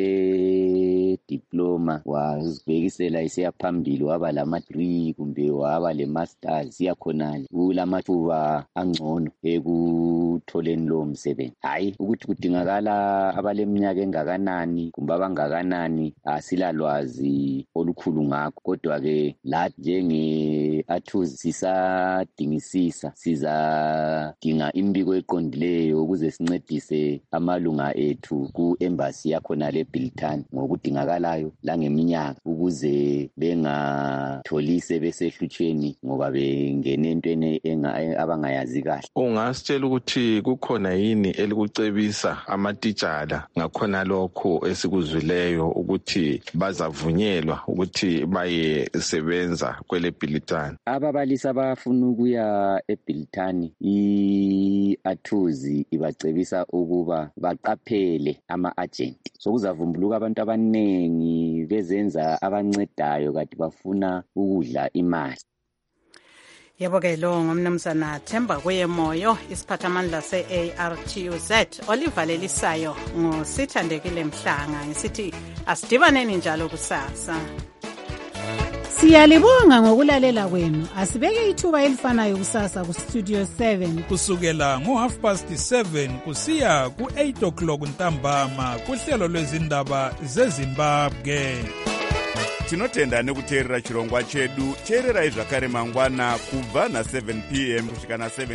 [SPEAKER 16] ole diploma wazibhekisela isiya phambili waba lama-3 kumbe waba le-masters siyakhonale kulamathuba angcono ekutholeni lowo msebenzi. Hayi ukuthi kudingakala abaleminyaka engakanani kumbe abangakanani asilalwazi olukhulu ngakho, kodwa-ke lathi njenge-ARTUZ sisadingisisa, sizadinga imbiko eqondileyo ukuze sincedise amalunga ethu ku-embassy yakhona le-Biltane ngokudingakalayo langeminyaka ukuze bengatholi sebesehlutshweni ngoba bengene entweni abangayazi kahle.
[SPEAKER 18] Ungasitshela ukuthi kukhona yini elikucebisa amatitshala ngakhona lokho esikuzwileyo ukuthi bazavunyelwa ukuthi bayesebenza kwele-Biltane?
[SPEAKER 16] Ababalisi abafuna ukuya eBiltane i-Athuzi ibacebisa ukuba baqaphele ama-agent. So kuzavumbuluka abantu abaningi bezenza abancedayo kati bafuna ukudla imali.
[SPEAKER 23] Yebo-ke lo ngumnumzana Themba Kuyemoyo, isiphathamandla se-ARTUZ olivalelisayo nguSithandekile Mhlanga ngisithi asidibaneni njalo kusasa.
[SPEAKER 1] Siyalibonga ngokulalela kwenu. Asibeke ithuba elifanayo kusasa ku-Studio 7
[SPEAKER 8] kusukela ngo7:30 kusiya ku8 ntambama kuhlelo lwezindaba zeZimbabwe.
[SPEAKER 2] Tinotenda nekuteerera chirongwa chedu. Teererai zvakare mangwana kubva na7 p.m. kusvika na7